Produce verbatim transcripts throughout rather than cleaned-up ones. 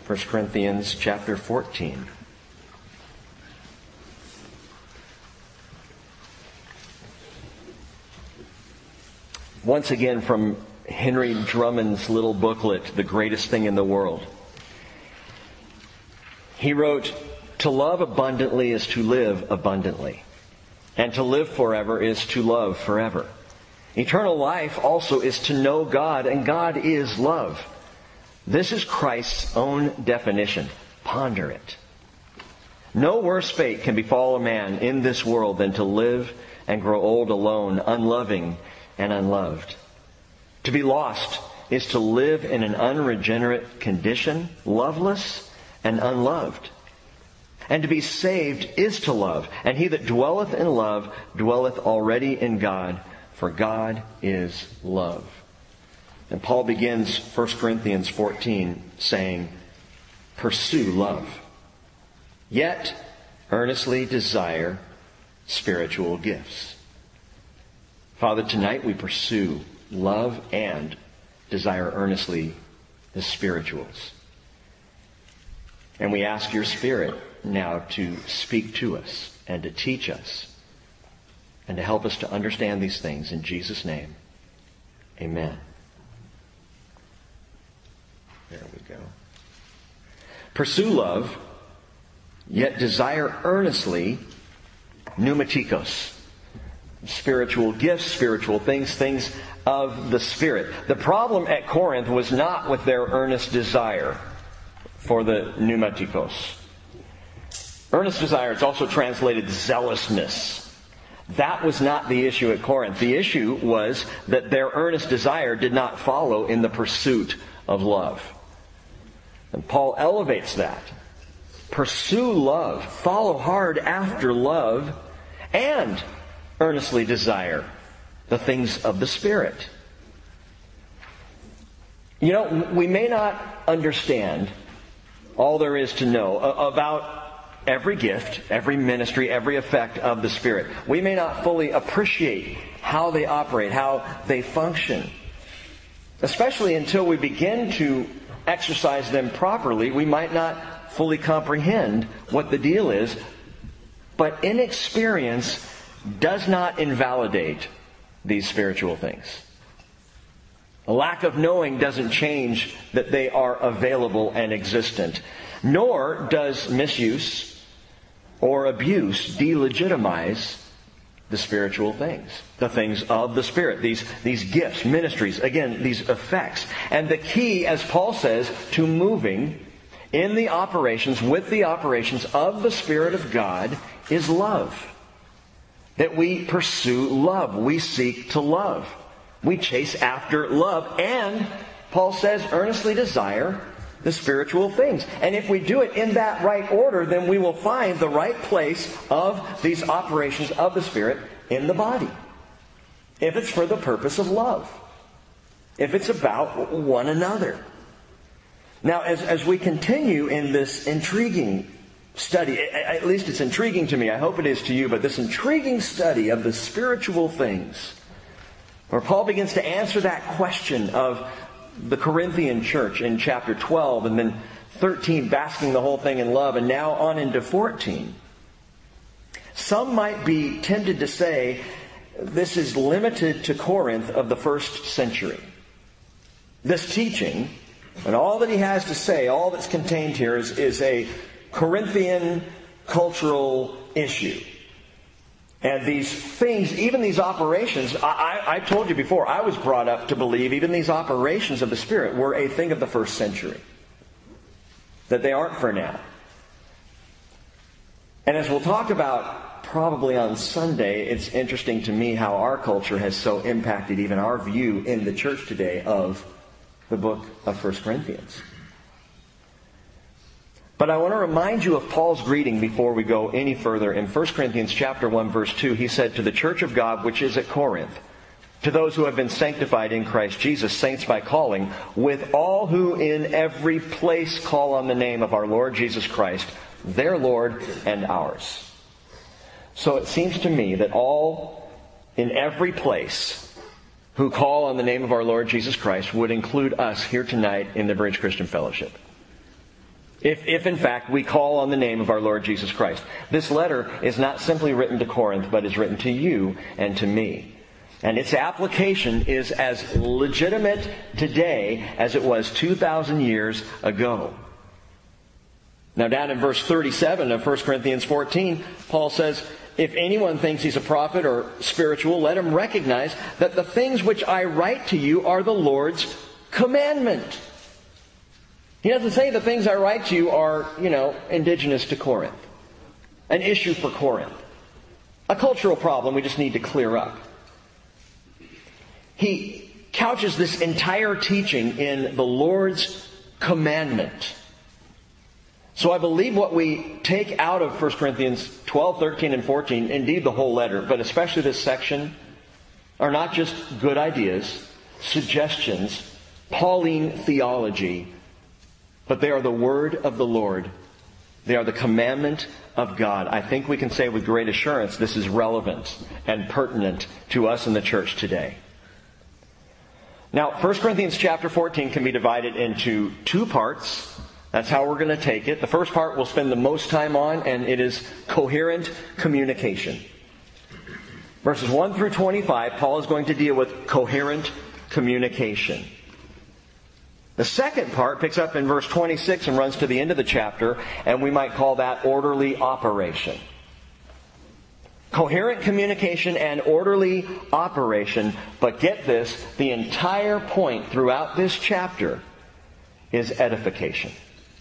First Corinthians chapter fourteen. Once again from Henry Drummond's little booklet, The Greatest Thing in the World. He wrote, "To love abundantly is to live abundantly, and to live forever is to love forever. Eternal life also is to know God, and God is love. This is Christ's own definition. Ponder it. No worse fate can befall a man in this world than to live and grow old alone, unloving and unloved. To be lost is to live in an unregenerate condition, loveless and unloved. And to be saved is to love, and he that dwelleth in love dwelleth already in God, for God is love." And Paul begins First Corinthians fourteen saying, "Pursue love, yet earnestly desire spiritual gifts." Father, tonight we pursue love and desire earnestly the spirituals. And we ask your Spirit now to speak to us and to teach us and to help us to understand these things. In Jesus' name, amen. There we go. Pursue love, yet desire earnestly pneumatikos. Spiritual gifts, spiritual things, things of the Spirit. The problem at Corinth was not with their earnest desire for the pneumatikos. Earnest desire, it's also translated zealousness. That was not the issue at Corinth. The issue was that their earnest desire did not follow in the pursuit of love. And Paul elevates that. Pursue love. Follow hard after love and earnestly desire the things of the Spirit. You know, we may not understand all there is to know about every gift, every ministry, every effect of the Spirit. We may not fully appreciate how they operate, how they function. Especially until we begin to exercise them properly, we might not fully comprehend what the deal is. But inexperience does not invalidate these spiritual things. A lack of knowing doesn't change that they are available and existent. Nor does misuse or abuse delegitimize the spiritual things. The things of the Spirit. These, these gifts, ministries, again, these effects. And the key, as Paul says, to moving in the operations, with the operations of the Spirit of God is love. That we pursue love. We seek to love. We chase after love. And, Paul says, earnestly desire the spiritual things. And if we do it in that right order, then we will find the right place of these operations of the Spirit in the body. If it's for the purpose of love. If it's about one another. Now, as, as we continue in this intriguing study, at least it's intriguing to me, I hope it is to you, but this intriguing study of the spiritual things, where Paul begins to answer that question of the Corinthian church in chapter twelve, and then thirteen, basking the whole thing in love, and now on into fourteen. Some might be tempted to say this is limited to Corinth of the first century. This teaching, and all that he has to say, all that's contained here is, is a Corinthian cultural issue. And these things, even these operations, I, I told you before, I was brought up to believe even these operations of the Spirit were a thing of the first century. That they aren't for now. And as we'll talk about probably on Sunday, it's interesting to me how our culture has so impacted even our view in the church today of the book of First Corinthians. But I want to remind you of Paul's greeting before we go any further. In First Corinthians chapter one, verse two, he said, "To the church of God which is at Corinth, to those who have been sanctified in Christ Jesus, saints by calling, with all who in every place call on the name of our Lord Jesus Christ, their Lord and ours." So it seems to me that all in every place who call on the name of our Lord Jesus Christ would include us here tonight in the Bridge Christian Fellowship. If, if in fact we call on the name of our Lord Jesus Christ. This letter is not simply written to Corinth, but is written to you and to me. And its application is as legitimate today as it was two thousand years ago. Now down in verse thirty-seven of First Corinthians fourteen, Paul says, if anyone thinks he's a prophet or spiritual, let him recognize that the things which I write to you are the Lord's commandment. He doesn't say the things I write to you are, you know, indigenous to Corinth. An issue for Corinth. A cultural problem we just need to clear up. He couches this entire teaching in the Lord's commandment. So I believe what we take out of First Corinthians twelve, thirteen, and fourteen, indeed the whole letter, but especially this section, are not just good ideas, suggestions, Pauline theology, but they are the word of the Lord. They are the commandment of God. I think we can say with great assurance this is relevant and pertinent to us in the church today. Now, First Corinthians chapter fourteen can be divided into two parts. That's how we're going to take it. The first part we'll spend the most time on, and it is coherent communication. Verses one through twenty-five, Paul is going to deal with coherent communication. The second part picks up in verse twenty-six and runs to the end of the chapter, and we might call that orderly operation. Coherent communication and orderly operation, but get this, the entire point throughout this chapter is edification.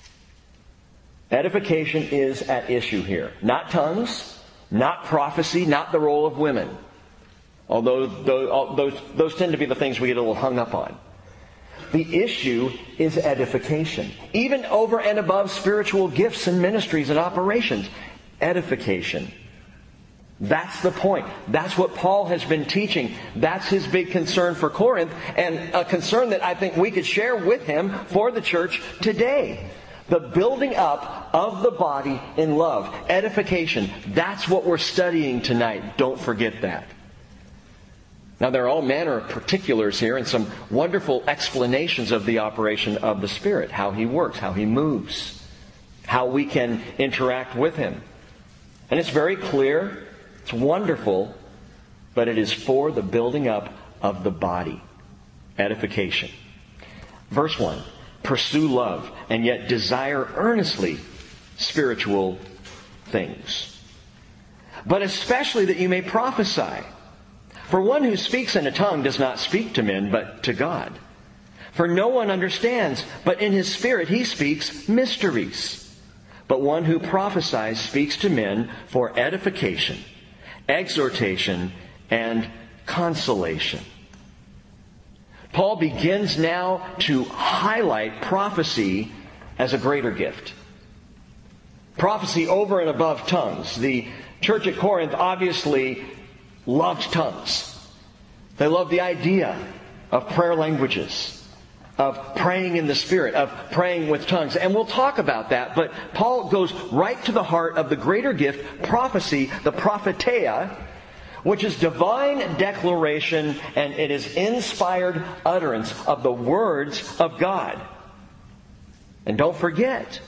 Edification is at issue here. Not tongues, not prophecy, not the role of women. Although those, those, those tend to be the things we get a little hung up on. The issue is edification. Even over and above spiritual gifts and ministries and operations. Edification. That's the point. That's what Paul has been teaching. That's his big concern for Corinth, and a concern that I think we could share with him for the church today. The building up of the body in love. Edification. That's what we're studying tonight. Don't forget that. Now there are all manner of particulars here and some wonderful explanations of the operation of the Spirit. How He works, how He moves, how we can interact with Him. And it's very clear, it's wonderful, but it is for the building up of the body. Edification. Verse one. Pursue love, and yet desire earnestly spiritual things. But especially that you may prophesy. For one who speaks in a tongue does not speak to men, but to God. For no one understands, but in his spirit he speaks mysteries. But one who prophesies speaks to men for edification, exhortation, and consolation. Paul begins now to highlight prophecy as a greater gift. Prophecy over and above tongues. The church at Corinth obviously loved tongues. They loved the idea of prayer languages, of praying in the Spirit, of praying with tongues. And we'll talk about that, but Paul goes right to the heart of the greater gift, prophecy, the propheteia, which is divine declaration, and it is inspired utterance of the words of God. And don't forget,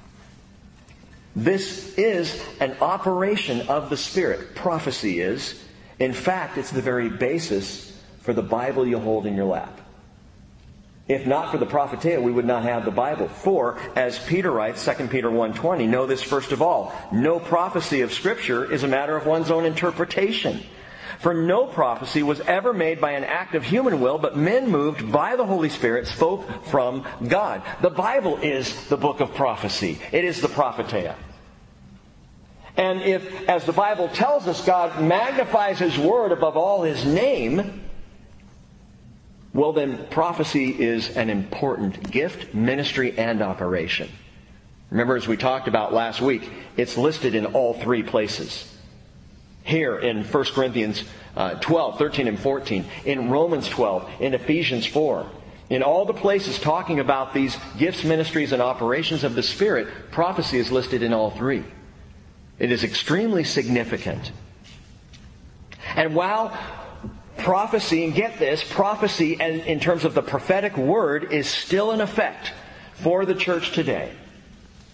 this is an operation of the Spirit. Prophecy is. In fact, it's the very basis for the Bible you hold in your lap. If not for the propheteia, we would not have the Bible. For, as Peter writes, Second Peter one twenty, know this first of all, no prophecy of Scripture is a matter of one's own interpretation. For no prophecy was ever made by an act of human will, but men moved by the Holy Spirit spoke from God. The Bible is the book of prophecy. It is the propheteia. And if, as the Bible tells us, God magnifies His Word above all His name, well then, prophecy is an important gift, ministry, and operation. Remember, as we talked about last week, it's listed in all three places. Here in First Corinthians uh, twelve, thirteen, and fourteen. In Romans twelve. In Ephesians four. In all the places talking about these gifts, ministries, and operations of the Spirit, prophecy is listed in all three. It is extremely significant. And while prophecy, and get this, prophecy in terms of the prophetic word is still in effect for the church today.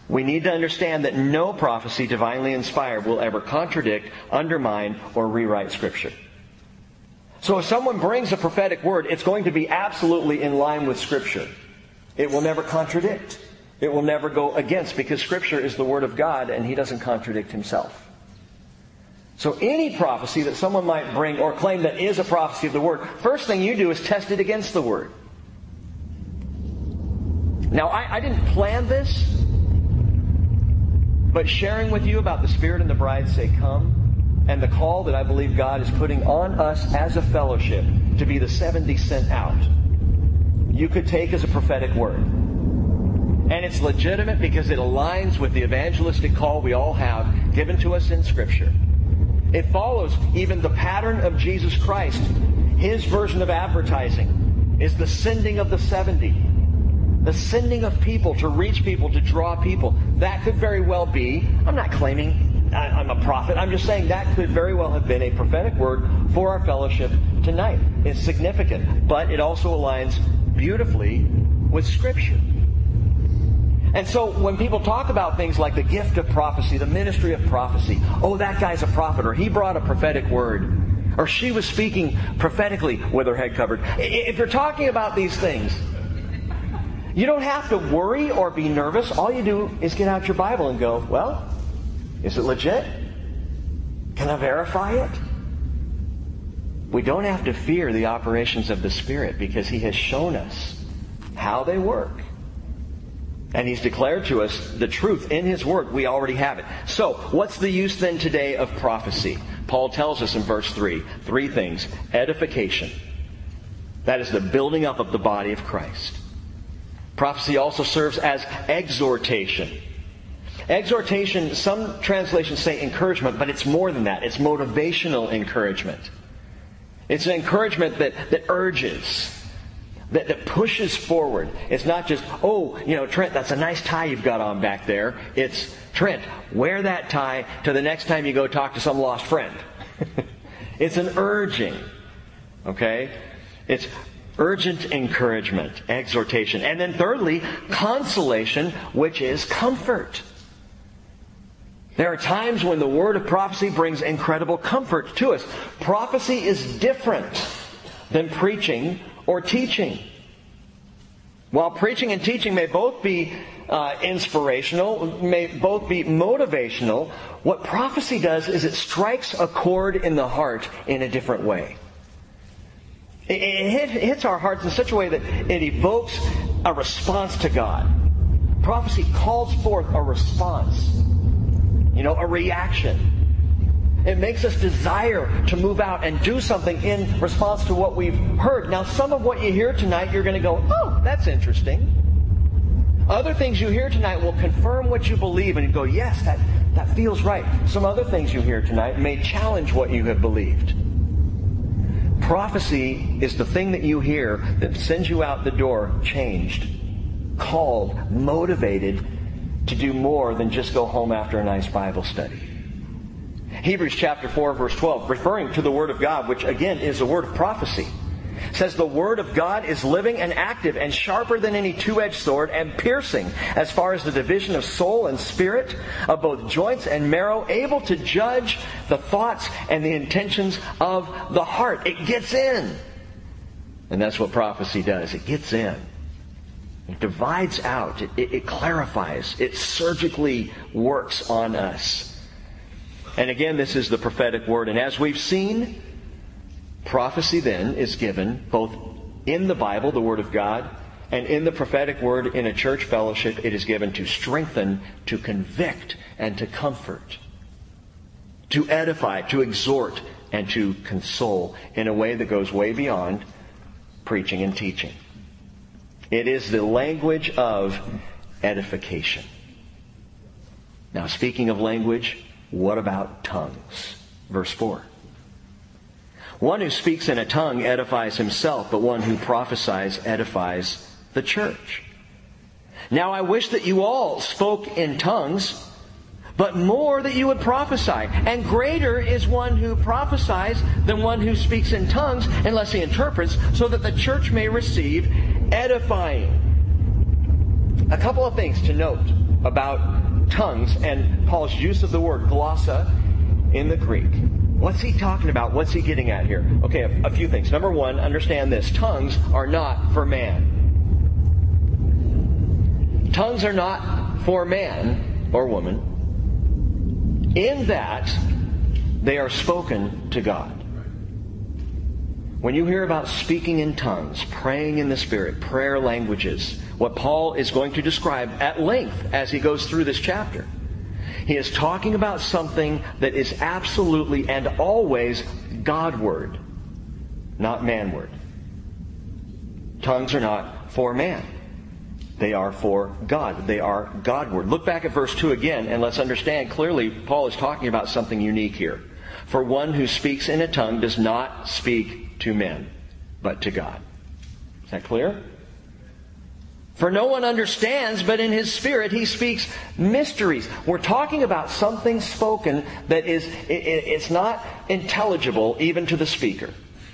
We need to understand that no prophecy divinely inspired will ever contradict, undermine, or rewrite Scripture. So if someone brings a prophetic word, it's going to be absolutely in line with Scripture. It will never contradict. It will never go against, because Scripture is the Word of God and He doesn't contradict Himself. So any prophecy that someone might bring or claim that is a prophecy of the Word, first thing you do is test it against the Word. Now, I, I didn't plan this, but sharing with you about the Spirit and the bride say, come, and the call that I believe God is putting on us as a fellowship to be the seventy sent out, you could take as a prophetic word. And it's legitimate because it aligns with the evangelistic call we all have given to us in Scripture. It follows even the pattern of Jesus Christ. His version of advertising is the sending of the seventy. The sending of people to reach people, to draw people. That could very well be, I'm not claiming I'm a prophet, I'm just saying that could very well have been a prophetic word for our fellowship tonight. It's significant, but it also aligns beautifully with Scripture. And so when people talk about things like the gift of prophecy, the ministry of prophecy, oh, that guy's a prophet, or he brought a prophetic word, or she was speaking prophetically with her head covered. If you're talking about these things, you don't have to worry or be nervous. All you do is get out your Bible and go, well, is it legit? Can I verify it? We don't have to fear the operations of the Spirit because He has shown us how they work. And He's declared to us the truth in His Word. We already have it. So, what's the use then today of prophecy? Paul tells us in verse three, three things. Edification. That is the building up of the body of Christ. Prophecy also serves as exhortation. Exhortation, some translations say encouragement, but it's more than that. It's motivational encouragement. It's an encouragement that, that urges, that, that pushes forward. It's not just, oh, you know, Trent, that's a nice tie you've got on back there. It's, Trent, wear that tie to the next time you go talk to some lost friend. It's an urging. Okay? It's urgent encouragement, exhortation. And then thirdly, consolation, which is comfort. There are times when the word of prophecy brings incredible comfort to us. Prophecy is different than preaching or teaching. While preaching and teaching may both be uh, inspirational, may both be motivational, what prophecy does is it strikes a chord in the heart in a different way. It hits our hearts in such a way that it evokes a response to God. Prophecy calls forth a response. You know, a reaction. It makes us desire to move out and do something in response to what we've heard. Now, some of what you hear tonight, you're going to go, oh, that's interesting. Other things you hear tonight will confirm what you believe and you go, yes, that, that feels right. Some other things you hear tonight may challenge what you have believed. Prophecy is the thing that you hear that sends you out the door changed, called, motivated to do more than just go home after a nice Bible study. Hebrews chapter four, verse twelve, referring to the Word of God, which again is a word of prophecy, says the Word of God is living and active and sharper than any two-edged sword and piercing as far as the division of soul and spirit, of both joints and marrow, able to judge the thoughts and the intentions of the heart. It gets in. And that's what prophecy does. It gets in. It divides out. It, it, it clarifies. It surgically works on us. And again, this is the prophetic word. And as we've seen, prophecy then is given both in the Bible, the Word of God, and in the prophetic word in a church fellowship. It is given to strengthen, to convict, and to comfort, to edify, to exhort, and to console in a way that goes way beyond preaching and teaching. It is the language of edification. Now, speaking of language, what about tongues? Verse four. One who speaks in a tongue edifies himself, but one who prophesies edifies the church. Now I wish that you all spoke in tongues, but more that you would prophesy. And greater is one who prophesies than one who speaks in tongues, unless he interprets, so that the church may receive edifying. A couple of things to note about tongues and Paul's use of the word glossa in the Greek. What's he talking about? What's he getting at here? Okay, a, a few things. Number one, understand this. Tongues are not for man. Tongues are not for man or woman in that they are spoken to God. When you hear about speaking in tongues, praying in the Spirit, prayer languages, what Paul is going to describe at length as he goes through this chapter, he is talking about something that is absolutely and always Godward, not manward. Tongues are not for man. They are for God. They are Godward. Look back at verse two again, and let's understand clearly Paul is talking about something unique here. For one who speaks in a tongue does not speak to men, but to God. Is that clear? For no one understands, but in his spirit he speaks mysteries. We're talking about something spoken that is, it, it's not intelligible even to the speaker.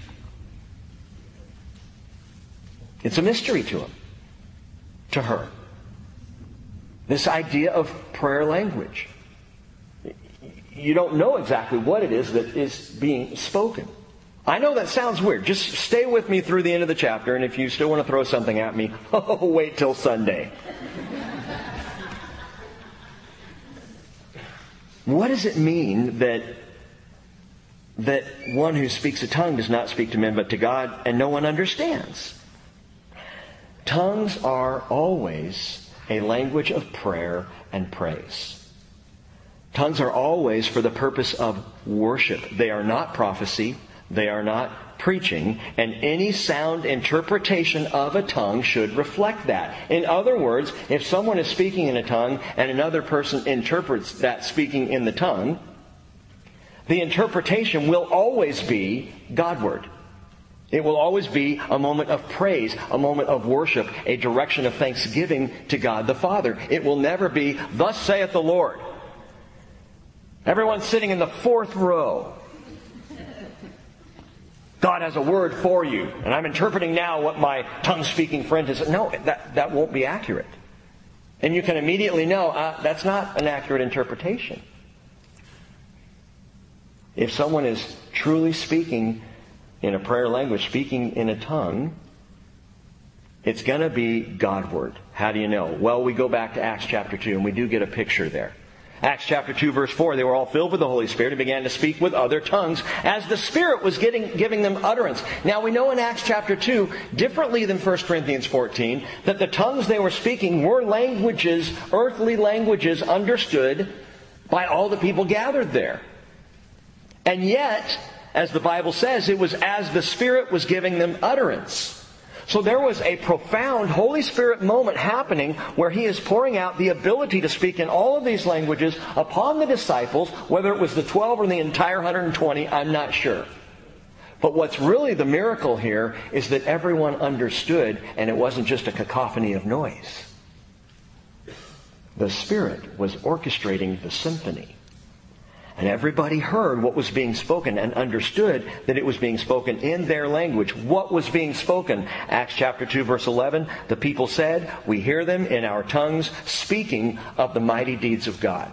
It's a mystery to him, to her. This idea of prayer language. You don't know exactly what it is that is being spoken. I know that sounds weird. Just stay with me through the end of the chapter, and if you still want to throw something at me, oh, wait till Sunday. What does it mean that that one who speaks a tongue does not speak to men but to God, and no one understands? Tongues are always a language of prayer and praise. Tongues are always for the purpose of worship. They are not prophecy. They are not preaching, and any sound interpretation of a tongue should reflect that. In other words, if someone is speaking in a tongue and another person interprets that speaking in the tongue, the interpretation will always be Godward. It will always be a moment of praise, a moment of worship, a direction of thanksgiving to God the Father. It will never be, "Thus saith the Lord." Everyone sitting in the fourth row. God has a word for you, and I'm interpreting now what my tongue-speaking friend has said. No, that, that won't be accurate. And you can immediately know uh, that's not an accurate interpretation. If someone is truly speaking in a prayer language, speaking in a tongue, it's going to be Godward. How do you know? Well, we go back to Acts chapter two, and we do get a picture there. Acts chapter two, verse four, they were all filled with the Holy Spirit and began to speak with other tongues as the Spirit was getting, giving them utterance. Now we know in Acts chapter two, differently than First Corinthians fourteen, that the tongues they were speaking were languages, earthly languages understood by all the people gathered there. And yet, as the Bible says, it was as the Spirit was giving them utterance. So there was a profound Holy Spirit moment happening where He is pouring out the ability to speak in all of these languages upon the disciples, whether it was the twelve or the entire one hundred twenty, I'm not sure. But what's really the miracle here is that everyone understood, and it wasn't just a cacophony of noise. The Spirit was orchestrating the symphony. And everybody heard what was being spoken and understood that it was being spoken in their language. What was being spoken? Acts chapter two, verse eleven, the people said, "We hear them in our tongues speaking of the mighty deeds of God."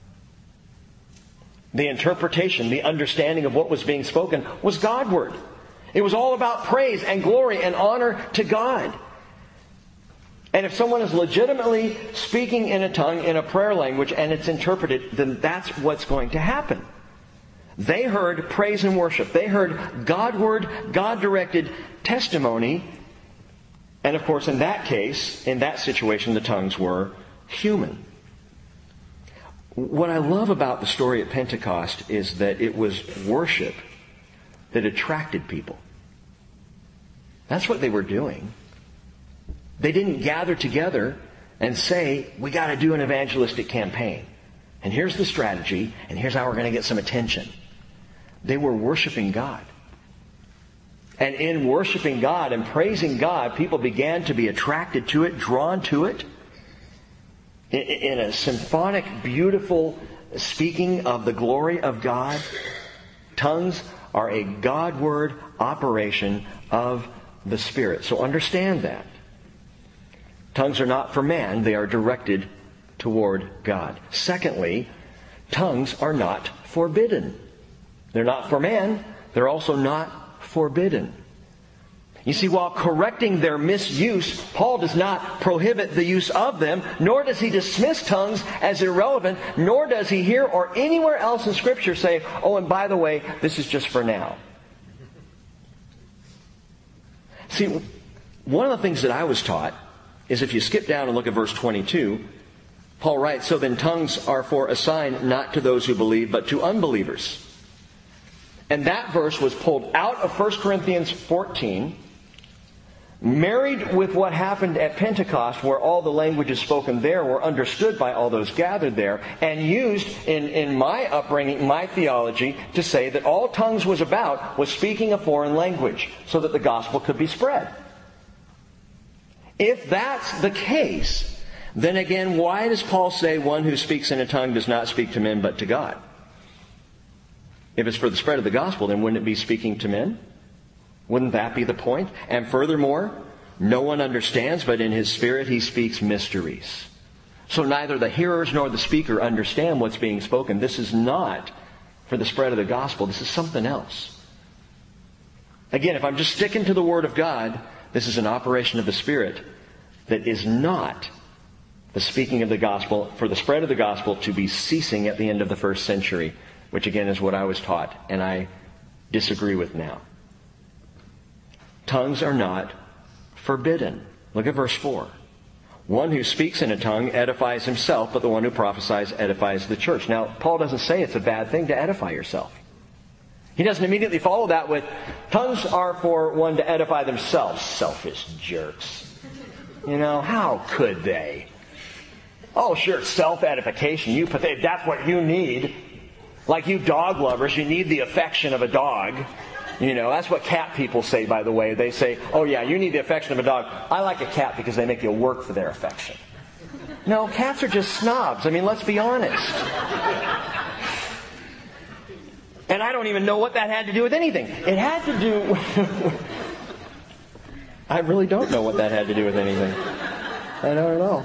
The interpretation, the understanding of what was being spoken was Godward. It was all about praise and glory and honor to God. And if someone is legitimately speaking in a tongue, in a prayer language, and it's interpreted, then that's what's going to happen. They heard praise and worship. They heard Godward, God-directed testimony. And of course, in that case, in that situation, the tongues were human. What I love about the story at Pentecost is that it was worship that attracted people. That's what they were doing. They didn't gather together and say, "We got to do an evangelistic campaign. And here's the strategy, and here's how we're going to get some attention." They were worshiping God. And in worshiping God and praising God, people began to be attracted to it, drawn to it. In a symphonic, beautiful speaking of the glory of God. Tongues are a Godward operation of the Spirit. So understand that. Tongues are not for man. They are directed toward God. Secondly, tongues are not forbidden. They're not for man. They're also not forbidden. You see, while correcting their misuse, Paul does not prohibit the use of them, nor does he dismiss tongues as irrelevant, nor does he here or anywhere else in Scripture say, oh, and by the way, this is just for now. See, one of the things that I was taught is if you skip down and look at verse twenty-two, Paul writes, so then tongues are for a sign not to those who believe, but to unbelievers. And that verse was pulled out of First Corinthians fourteen, married with what happened at Pentecost, where all the languages spoken there were understood by all those gathered there, and used in, in my upbringing, my theology, to say that all tongues was about was speaking a foreign language so that the gospel could be spread. If that's the case, then again, why does Paul say one who speaks in a tongue does not speak to men but to God? If it's for the spread of the gospel, then wouldn't it be speaking to men? Wouldn't that be the point? And furthermore, no one understands, but in his spirit he speaks mysteries. So neither the hearers nor the speaker understand what's being spoken. This is not for the spread of the gospel. This is something else. Again, if I'm just sticking to the Word of God, this is an operation of the Spirit that is not the speaking of the gospel, for the spread of the gospel to be ceasing at the end of the first century, which again is what I was taught, and I disagree with now. Tongues are not forbidden. Look at verse four. One who speaks in a tongue edifies himself, but the one who prophesies edifies the church. Now, Paul doesn't say it's a bad thing to edify yourself. He doesn't immediately follow that with, tongues are for one to edify themselves. Selfish jerks. You know, how could they? Oh, sure, self-edification. You pathetic. That's what you need. Like you dog lovers, you need the affection of a dog. You know, that's what cat people say, by the way. They say, oh yeah, you need the affection of a dog. I like a cat because they make you work for their affection. No, cats are just snobs. I mean, let's be honest. And I don't even know what that had to do with anything. It had to do with... I really don't know what that had to do with anything. I don't know.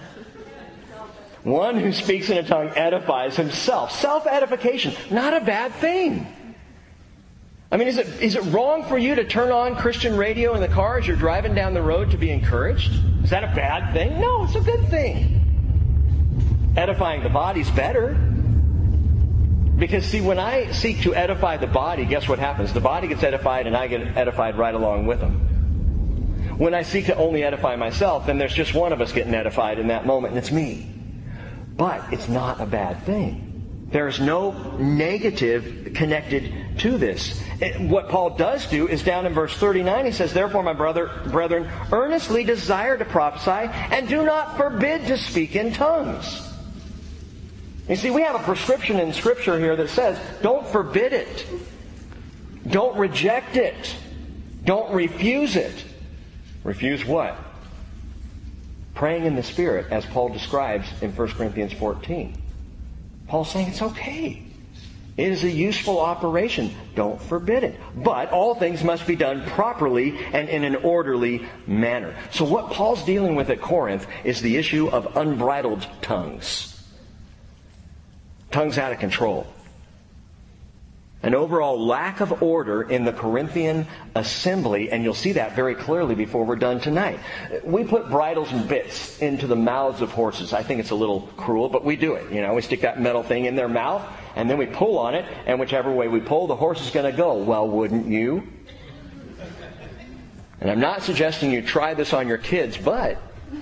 One who speaks in a tongue edifies himself. Self-edification, not a bad thing. I mean, is it is it wrong for you to turn on Christian radio in the car as you're driving down the road to be encouraged? Is that a bad thing? No, it's a good thing. Edifying the body's better. Because, see, when I seek to edify the body, guess what happens? The body gets edified and I get edified right along with them. When I seek to only edify myself, then there's just one of us getting edified in that moment, and it's me. But it's not a bad thing. There's no negative connected to this. What Paul does do is down in verse thirty-nine, he says, therefore, my brother, brethren, earnestly desire to prophesy and do not forbid to speak in tongues. You see, we have a prescription in Scripture here that says, don't forbid it. Don't reject it. Don't refuse it. Refuse what? Praying in the Spirit, as Paul describes in First Corinthians fourteen. Paul's saying it's okay. It is a useful operation. Don't forbid it. But all things must be done properly and in an orderly manner. So what Paul's dealing with at Corinth is the issue of unbridled tongues. Tongues out of control. An overall lack of order in the Corinthian assembly, and you'll see that very clearly before we're done tonight. We put bridles and bits into the mouths of horses. I think it's a little cruel, but we do it. You know, we stick that metal thing in their mouth, and then we pull on it, and whichever way we pull, the horse is going to go. Well, wouldn't you? And I'm not suggesting you try this on your kids, but...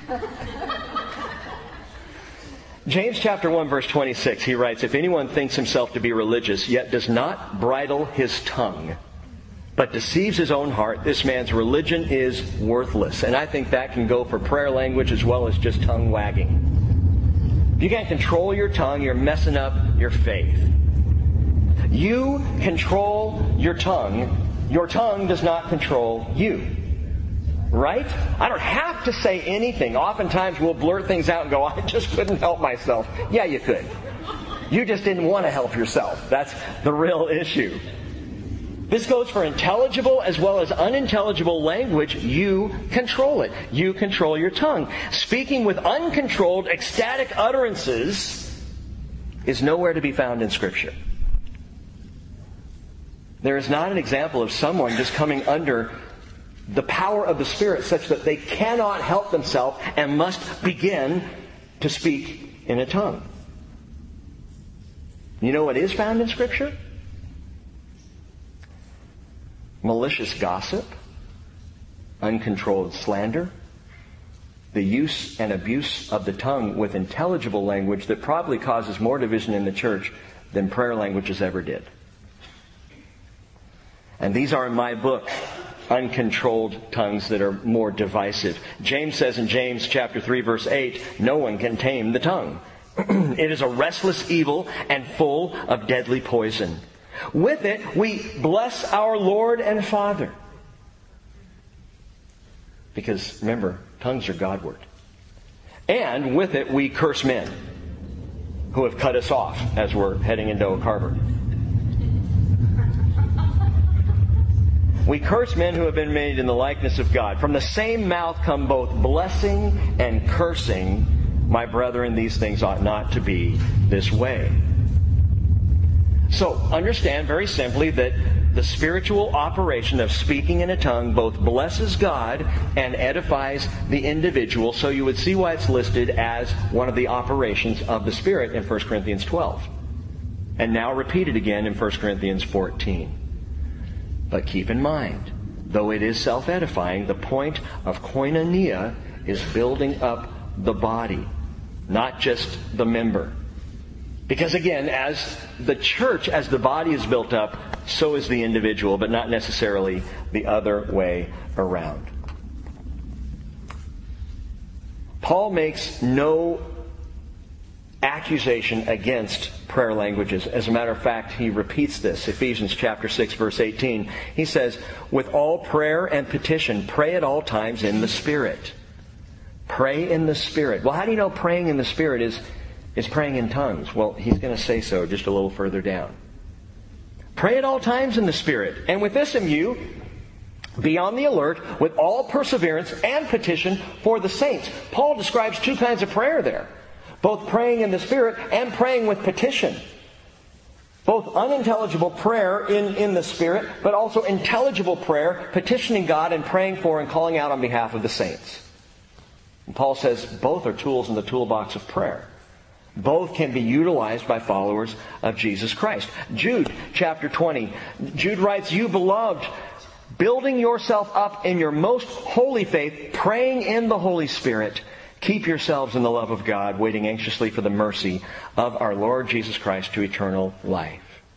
James chapter one verse twenty-six, he writes, if anyone thinks himself to be religious, yet does not bridle his tongue, but deceives his own heart, this man's religion is worthless. And I think that can go for prayer language as well as just tongue wagging. If you can't control your tongue, you're messing up your faith. You control your tongue. Your tongue does not control you. Right? I don't have to say anything. Oftentimes we'll blurt things out and go, I just couldn't help myself. Yeah, you could. You just didn't want to help yourself. That's the real issue. This goes for intelligible as well as unintelligible language. You control it. You control your tongue. Speaking with uncontrolled, ecstatic utterances is nowhere to be found in Scripture. There is not an example of someone just coming under the power of the Spirit such that they cannot help themselves and must begin to speak in a tongue. You know what is found in Scripture? Malicious gossip, uncontrolled slander, the use and abuse of the tongue with intelligible language that probably causes more division in the church than prayer languages ever did. And these are in my book, uncontrolled tongues that are more divisive. James says in James chapter three verse eight, no one can tame the tongue. It is a restless evil and full of deadly poison. With it, we bless our Lord and Father. Because, remember, tongues are Godward. And with it, we curse men who have cut us off as we're heading into Oak Harbor. We curse men who have been made in the likeness of God. From the same mouth come both blessing and cursing. My brethren, these things ought not to be this way. So, understand very simply that the spiritual operation of speaking in a tongue both blesses God and edifies the individual. So you would see why it's listed as one of the operations of the Spirit in First Corinthians twelve. And now repeated again in First Corinthians fourteen. But keep in mind, though it is self-edifying, the point of koinonia is building up the body, not just the member. Because again, as the church, as the body is built up, so is the individual, but not necessarily the other way around. Paul makes no accusation against prayer languages. As a matter of fact, he repeats this. Ephesians chapter six, verse eighteen. He says, with all prayer and petition, pray at all times in the Spirit. Pray in the Spirit. Well, how do you know praying in the Spirit is, is praying in tongues? Well, he's going to say so just a little further down. Pray at all times in the Spirit. And with this in view, be on the alert with all perseverance and petition for the saints. Paul describes two kinds of prayer there. Both praying in the Spirit and praying with petition. Both unintelligible prayer in, in the Spirit, but also intelligible prayer, petitioning God and praying for and calling out on behalf of the saints. And Paul says both are tools in the toolbox of prayer. Both can be utilized by followers of Jesus Christ. Jude chapter twenty. Jude writes, you beloved, building yourself up in your most holy faith, praying in the Holy Spirit, keep yourselves in the love of God, waiting anxiously for the mercy of our Lord Jesus Christ to eternal life.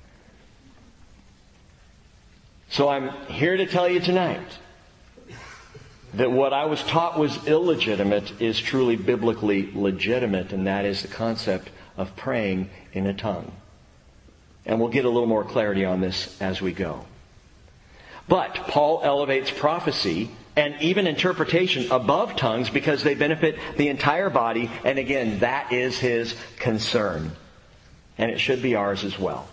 So I'm here to tell you tonight that what I was taught was illegitimate is truly biblically legitimate, and that is the concept of praying in a tongue. And we'll get a little more clarity on this as we go. But Paul elevates prophecy and even interpretation above tongues because they benefit the entire body, and again, that is his concern. And it should be ours as well.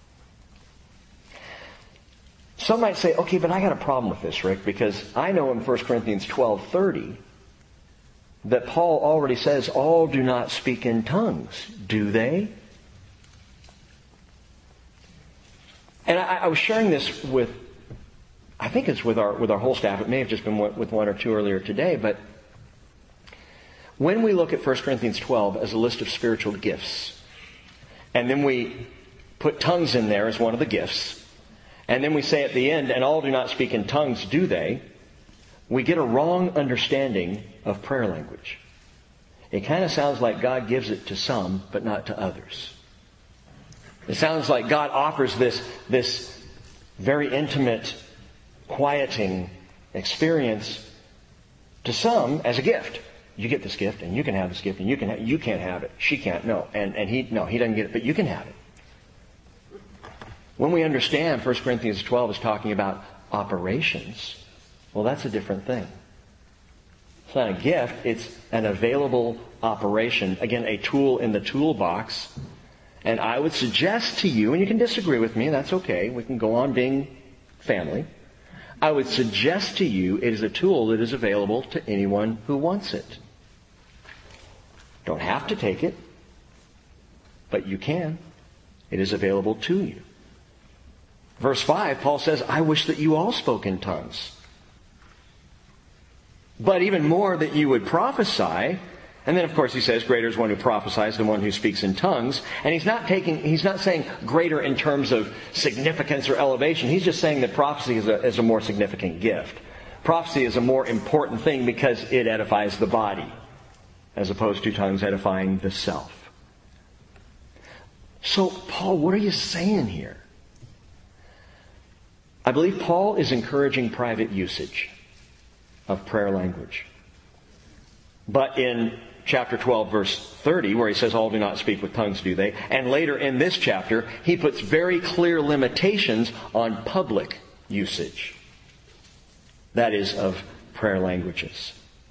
Some might say, okay, but I got a problem with this, Rick, because I know in First Corinthians twelve thirty that Paul already says, all do not speak in tongues, do they? And I, I was sharing this with, I think it's with our with our whole staff. It may have just been with one or two earlier today, but when we look at First Corinthians twelve as a list of spiritual gifts, and then we put tongues in there as one of the gifts, and then we say at the end, and all do not speak in tongues, do they? We get a wrong understanding of prayer language. It kind of sounds like God gives it to some, but not to others. It sounds like God offers this, this very intimate, quieting experience to some as a gift. You get this gift, and you can have this gift, and you can ha- you can't have it. She can't. No, and and he no, he doesn't get it, but you can have it. When we understand First Corinthians twelve is talking about operations, well, that's a different thing. It's not a gift, it's an available operation. Again, a tool in the toolbox. And I would suggest to you, and you can disagree with me, that's okay. We can go on being family, I would suggest to you it is a tool that is available to anyone who wants it. Don't have to take it, but you can. It is available to you. Verse five, Paul says, I wish that you all spoke in tongues. But even more that you would prophesy. And then, of course, he says, greater is one who prophesies than one who speaks in tongues. And he's not taking, he's not saying greater in terms of significance or elevation. He's just saying that prophecy is a, is a more significant gift. Prophecy is a more important thing because it edifies the body, as opposed to tongues edifying the self. So, Paul, what are you saying here? I believe Paul is encouraging private usage of prayer language. But in chapter twelve, verse thirty, where he says, all do not speak with tongues, do they? And later in this chapter, he puts very clear limitations on public usage. That is, of prayer languages.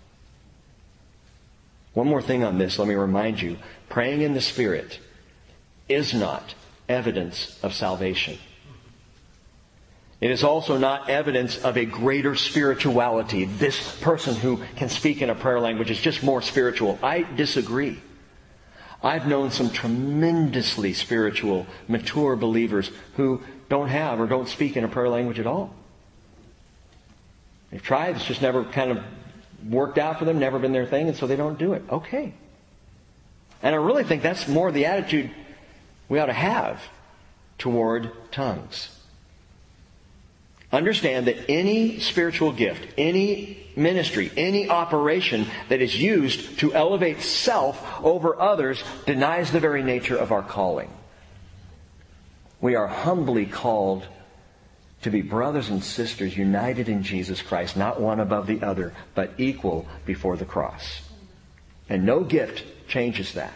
One more thing on this, let me remind you. Praying in the Spirit is not evidence of salvation. It is also not evidence of a greater spirituality. This person who can speak in a prayer language is just more spiritual. I disagree. I've known some tremendously spiritual, mature believers who don't have or don't speak in a prayer language at all. They've tried, it's just never kind of worked out for them, never been their thing, and so they don't do it. Okay. And I really think that's more the attitude we ought to have toward tongues. Understand that any spiritual gift, any ministry, any operation that is used to elevate self over others denies the very nature of our calling. We are humbly called to be brothers and sisters united in Jesus Christ, not one above the other, but equal before the cross. And no gift changes that.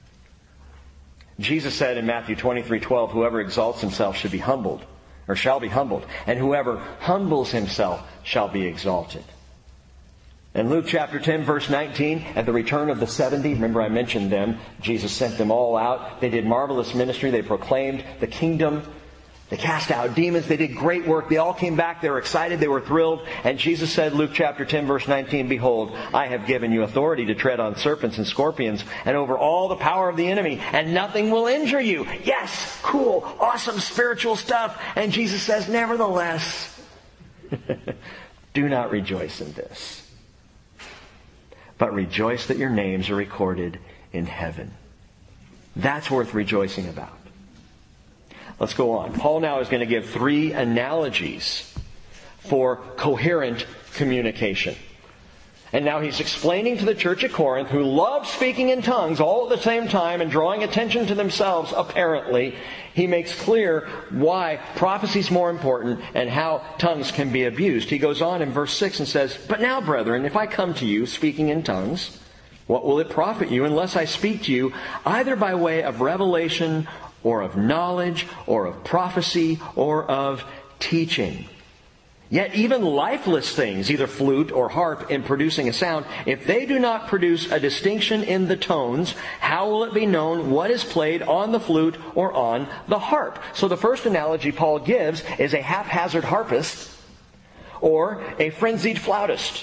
Jesus said in Matthew twenty-three twelve, whoever exalts himself should be humbled, or shall be humbled, and whoever humbles himself shall be exalted. In Luke chapter ten, verse nineteen, at the return of the seventy, remember I mentioned them, Jesus sent them all out. They did marvelous ministry. They proclaimed the kingdom. They cast out demons. They did great work. They all came back. They were excited. They were thrilled. And Jesus said, Luke chapter ten, verse nineteen, behold, I have given you authority to tread on serpents and scorpions and over all the power of the enemy, and nothing will injure you. Yes, cool, awesome spiritual stuff. And Jesus says, nevertheless, do not rejoice in this, but rejoice that your names are recorded in heaven. That's worth rejoicing about. Let's go on. Paul now is going to give three analogies for coherent communication. And now he's explaining to the church at Corinth, who love speaking in tongues all at the same time and drawing attention to themselves, apparently, he makes clear why prophecy is more important and how tongues can be abused. He goes on in verse six and says, but now, brethren, if I come to you speaking in tongues, what will it profit you unless I speak to you either by way of revelation or of knowledge, or of prophecy, or of teaching? Yet even lifeless things, either flute or harp, in producing a sound, if they do not produce a distinction in the tones, how will it be known what is played on the flute or on the harp? So the first analogy Paul gives is a haphazard harpist or a frenzied flautist.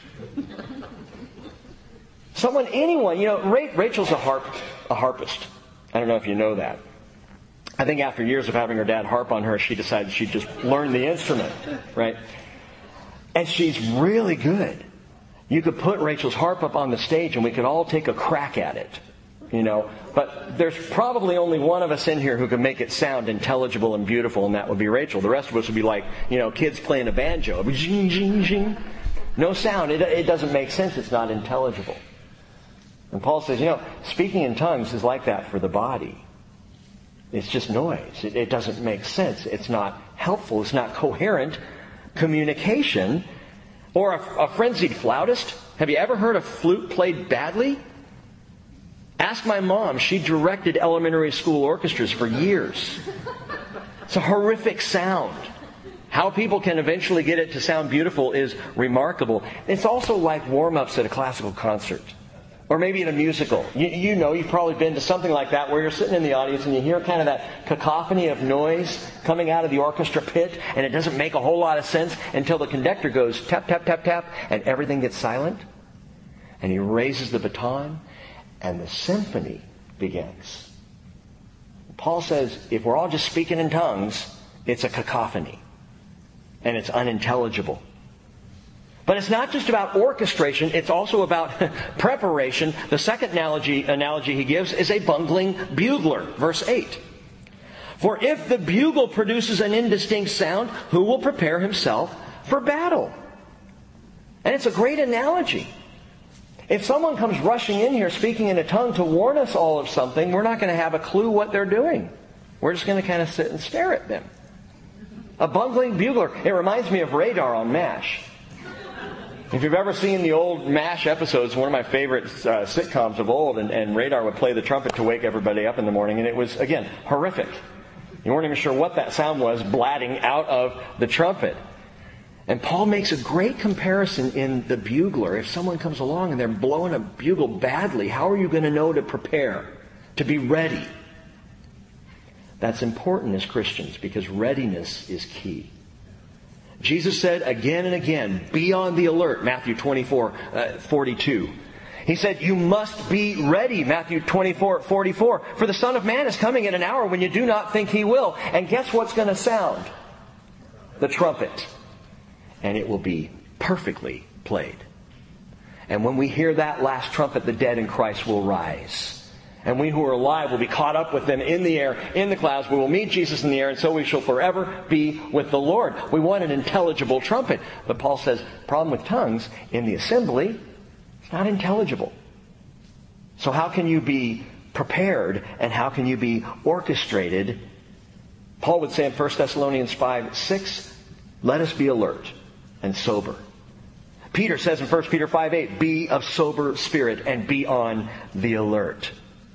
Someone, anyone, you know, Rachel's a harp, a harpist. I don't know if you know that. I think after years of having her dad harp on her, she decided she'd just learn the instrument, right? And she's really good. You could put Rachel's harp up on the stage and we could all take a crack at it, you know. But there's probably only one of us in here who can make it sound intelligible and beautiful, and that would be Rachel. The rest of us would be like, you know, kids playing a banjo. Zing, zing, zing. No sound. It, it doesn't make sense. It's not intelligible. And Paul says, you know, speaking in tongues is like that for the body. It's just noise. It, it doesn't make sense. It's not helpful. It's not coherent communication. Or a, a frenzied flautist. Have you ever heard a flute played badly? Ask my mom. She directed elementary school orchestras for years. It's a horrific sound. How people can eventually get it to sound beautiful is remarkable. It's also like warm-ups at a classical concert. Or maybe in a musical. You, you know, you've probably been to something like that where you're sitting in the audience and you hear kind of that cacophony of noise coming out of the orchestra pit, and it doesn't make a whole lot of sense until the conductor goes tap, tap, tap, tap, and everything gets silent. And he raises the baton, and the symphony begins. Paul says, if we're all just speaking in tongues, it's a cacophony. And it's unintelligible. But it's not just about orchestration, it's also about preparation. The second analogy, analogy he gives is a bungling bugler. Verse eight. For if the bugle produces an indistinct sound, who will prepare himself for battle? And it's a great analogy. If someone comes rushing in here speaking in a tongue to warn us all of something, we're not going to have a clue what they're doing. We're just going to kind of sit and stare at them. A bungling bugler. It reminds me of Radar on MASH. If you've ever seen the old MASH episodes, one of my favorite uh, sitcoms of old, and, and Radar would play the trumpet to wake everybody up in the morning, and it was, again, horrific. You weren't even sure what that sound was blatting out of the trumpet. And Paul makes a great comparison in the bugler. If someone comes along and they're blowing a bugle badly, how are you going to know to prepare, to be ready? That's important as Christians because readiness is key. Jesus said again and again, be on the alert, Matthew twenty-four, forty-two. He said, you must be ready, Matthew twenty-four, forty-four. For the Son of Man is coming at an hour when you do not think He will. And guess what's going to sound? The trumpet. And it will be perfectly played. And when we hear that last trumpet, the dead in Christ will rise. And we who are alive will be caught up with them in the air, in the clouds. We will meet Jesus in the air, and so we shall forever be with the Lord. We want an intelligible trumpet. But Paul says, problem with tongues, in the assembly, it's not intelligible. So how can you be prepared, and how can you be orchestrated? Paul would say in First Thessalonians five, six, let us be alert and sober. Peter says in First Peter five, eight, be of sober spirit and be on the alert.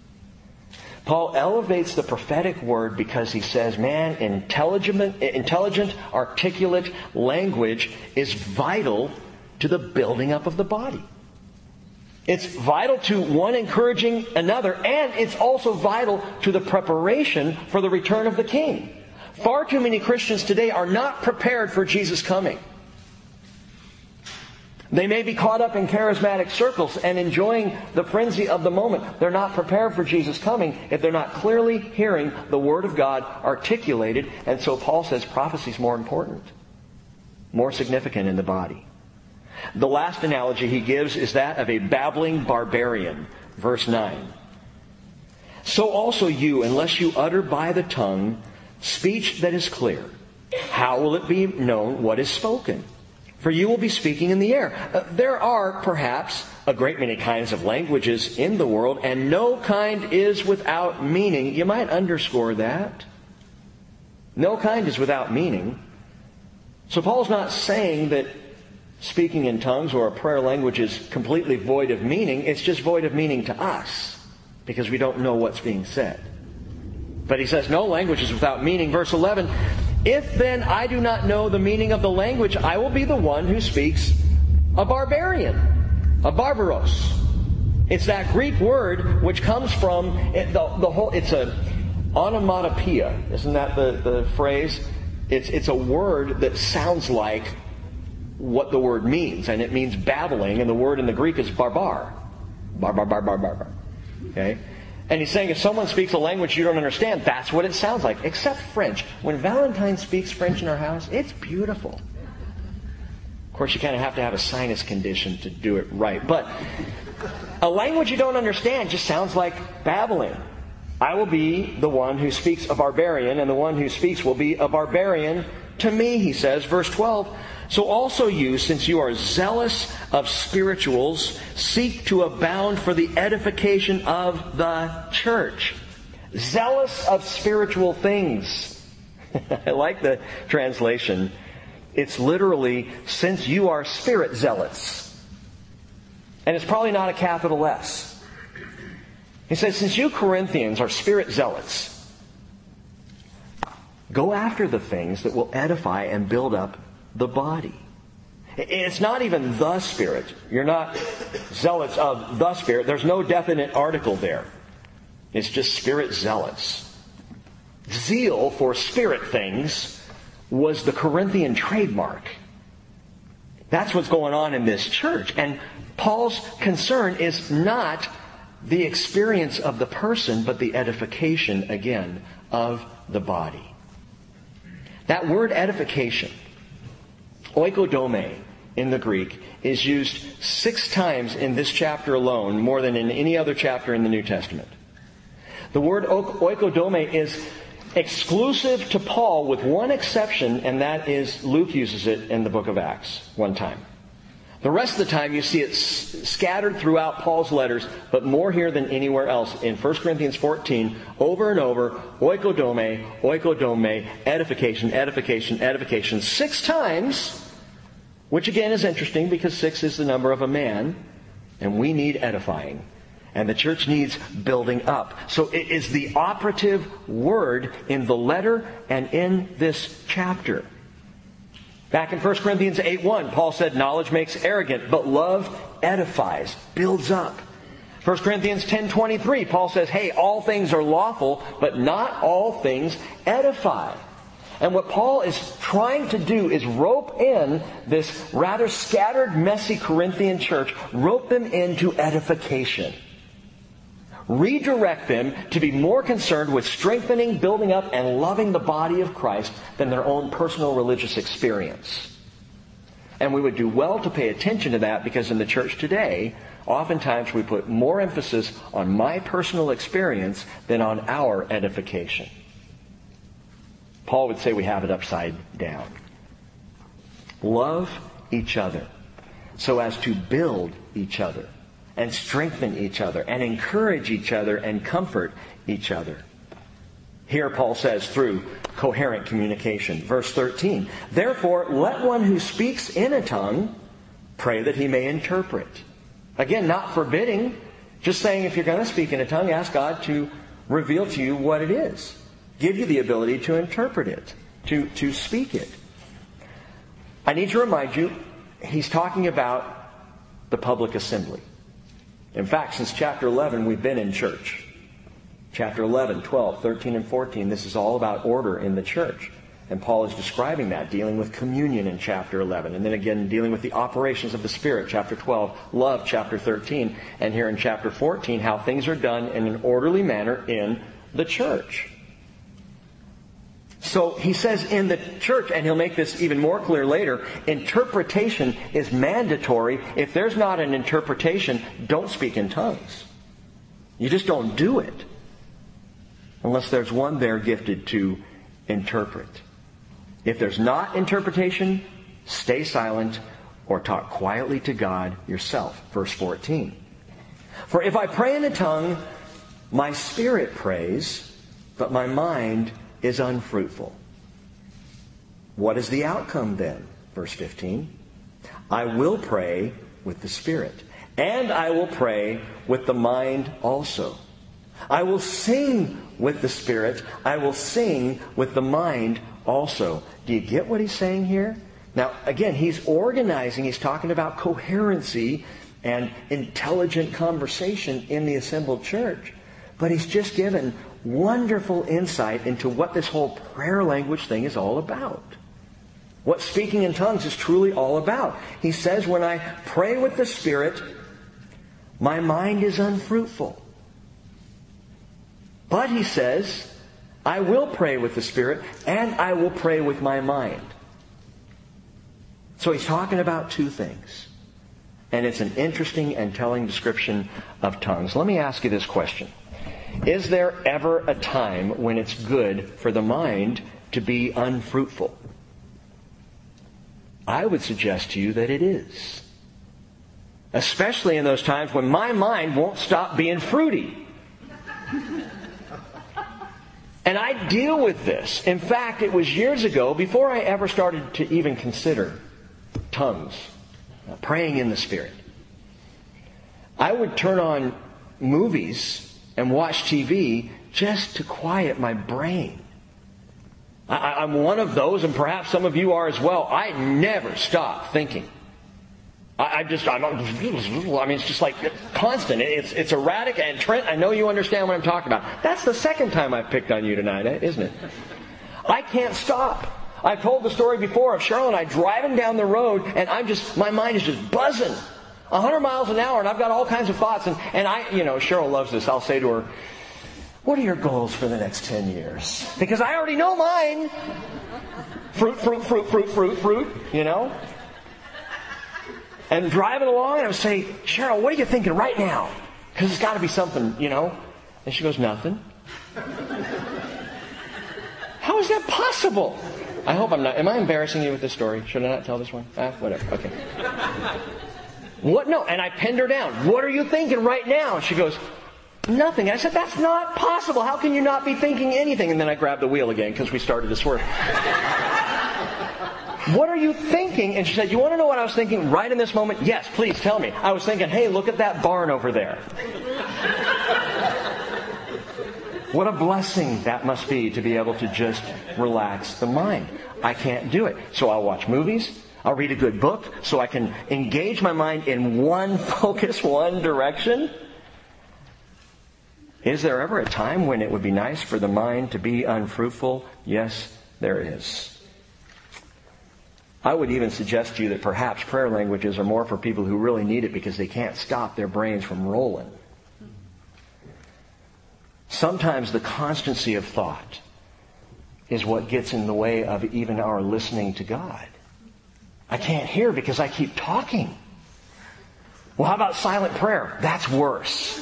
Paul elevates the prophetic word because he says, man, intelligent, intelligent, articulate language is vital to the building up of the body. It's vital to one encouraging another, and it's also vital to the preparation for the return of the King. Far too many Christians today are not prepared for Jesus' coming. They may be caught up in charismatic circles and enjoying the frenzy of the moment. They're not prepared for Jesus' coming if they're not clearly hearing the Word of God articulated. And so Paul says prophecy is more important, more significant in the body. The last analogy he gives is that of a babbling barbarian. Verse nine. So also you, unless you utter by the tongue speech that is clear, how will it be known what is spoken? For you will be speaking in the air. Uh, there are, perhaps, a great many kinds of languages in the world, and no kind is without meaning. You might underscore that. No kind is without meaning. So Paul's not saying that speaking in tongues or a prayer language is completely void of meaning. It's just void of meaning to us, because we don't know what's being said. But he says no language is without meaning. Verse eleven, if then I do not know the meaning of the language, I will be the one who speaks a barbarian, a barbaros. It's that Greek word which comes from it, the, the whole. It's a onomatopoeia, isn't that the, the phrase? It's it's a word that sounds like what the word means, and it means babbling. And the word in the Greek is barbar, barbar, barbar, barbar. Okay. And he's saying if someone speaks a language you don't understand, that's what it sounds like. Except French. When Valentine speaks French in our house, it's beautiful. Of course, you kind of have to have a sinus condition to do it right. But a language you don't understand just sounds like babbling. I will be the one who speaks a barbarian, and the one who speaks will be a barbarian to me, he says. Verse twelve, so also you, since you are zealous of spirituals, seek to abound for the edification of the church. Zealous of spiritual things. I like the translation. It's literally, since you are spirit zealots. And it's probably not a capital S. He says, since you Corinthians are spirit zealots, go after the things that will edify and build up the body. It's not even the Spirit. You're not zealots of the Spirit. There's no definite article there. It's just Spirit zealots. Zeal for Spirit things was the Corinthian trademark. That's what's going on in this church. And Paul's concern is not the experience of the person, but the edification, again, of the body. That word edification, oikodome in the Greek, is used six times in this chapter alone, more than in any other chapter in the New Testament. The word oikodome is exclusive to Paul with one exception, and that is Luke uses it in the book of Acts one time. The rest of the time you see it s- scattered throughout Paul's letters, but more here than anywhere else. In First Corinthians fourteen, over and over, oikodome, oikodome, edification, edification, edification, six times, which again is interesting because six is the number of a man, and we need edifying. And the church needs building up. So it is the operative word in the letter and in this chapter. Back in First Corinthians eight one, Paul said, knowledge makes arrogant, but love edifies, builds up. First Corinthians ten twenty-three, Paul says, hey, all things are lawful, but not all things edify. And what Paul is trying to do is rope in this rather scattered, messy Corinthian church, rope them into edification. Redirect them to be more concerned with strengthening, building up, and loving the body of Christ than their own personal religious experience. And we would do well to pay attention to that, because in the church today, oftentimes we put more emphasis on my personal experience than on our edification. Paul would say we have it upside down. Love each other so as to build each other, and strengthen each other, and encourage each other, and comfort each other. Here Paul says through coherent communication. Verse thirteen, therefore let one who speaks in a tongue pray that he may interpret. Again, not forbidding, just saying if you're going to speak in a tongue, ask God to reveal to you what it is. Give you the ability to interpret it, to, to speak it. I need to remind you, he's talking about the public assembly. In fact, since chapter eleven, we've been in church. Chapter eleven, twelve, thirteen, and fourteen, this is all about order in the church. And Paul is describing that, dealing with communion in chapter eleven. And then again, dealing with the operations of the Spirit, chapter twelve, love, chapter thirteen. And here in chapter fourteen, how things are done in an orderly manner in the church. So he says in the church, and he'll make this even more clear later, interpretation is mandatory. If there's not an interpretation, don't speak in tongues. You just don't do it unless there's one there gifted to interpret. If there's not interpretation, stay silent or talk quietly to God yourself. Verse fourteen. For if I pray in a tongue, my spirit prays, but my mind is unfruitful. What is the outcome then? Verse fifteen. I will pray with the Spirit, and I will pray with the mind also. I will sing with the Spirit, I will sing with the mind also. Do you get what he's saying here? Now, again, he's organizing, he's talking about coherency and intelligent conversation in the assembled church. But he's just given wonderful insight into what this whole prayer language thing is all about. What speaking in tongues is truly all about. He says, when I pray with the Spirit, my mind is unfruitful. But he says, I will pray with the Spirit, and I will pray with my mind. So he's talking about two things. And it's an interesting and telling description of tongues. Let me ask you this question. Is there ever a time when it's good for the mind to be unfruitful? I would suggest to you that it is. Especially in those times when my mind won't stop being fruity. And I deal with this. In fact, it was years ago, before I ever started to even consider tongues, praying in the Spirit. I would turn on movies and watch T V just to quiet my brain. I, I'm one of those, and perhaps some of you are as well. I never stop thinking. I, I just, I'm, I mean, it's just like constant. It's, it's erratic. And Trent, I know you understand what I'm talking about. That's the second time I've picked on you tonight, isn't it? I can't stop. I've told the story before of Cheryl and I driving down the road, and I'm just, my mind is just buzzing. a hundred miles an hour, and I've got all kinds of thoughts. And, and I, you know, Cheryl loves this. I'll say to her, what are your goals for the next ten years? Because I already know mine. Fruit, fruit, fruit, fruit, fruit, fruit, you know? And driving along, and I would say, Cheryl, what are you thinking right now? Because it's got to be something, you know? And she goes, nothing. How is that possible? I hope I'm not. Am I embarrassing you with this story? Should I not tell this one? Ah, whatever. Okay. What? No. And I pinned her down. What are you thinking right now? And she goes, nothing. I said, that's not possible. How can you not be thinking anything? And then I grabbed the wheel again because we started to swerve. What are you thinking? And she said, you want to know what I was thinking right in this moment? Yes, please tell me. I was thinking, hey, look at that barn over there. What a blessing that must be to be able to just relax the mind. I can't do it. So I'll watch movies. I'll read a good book so I can engage my mind in one focus, one direction. Is there ever a time when it would be nice for the mind to be unfruitful? Yes, there is. I would even suggest to you that perhaps prayer languages are more for people who really need it because they can't stop their brains from rolling. Sometimes the constancy of thought is what gets in the way of even our listening to God. I can't hear because I keep talking. Well, how about silent prayer? That's worse.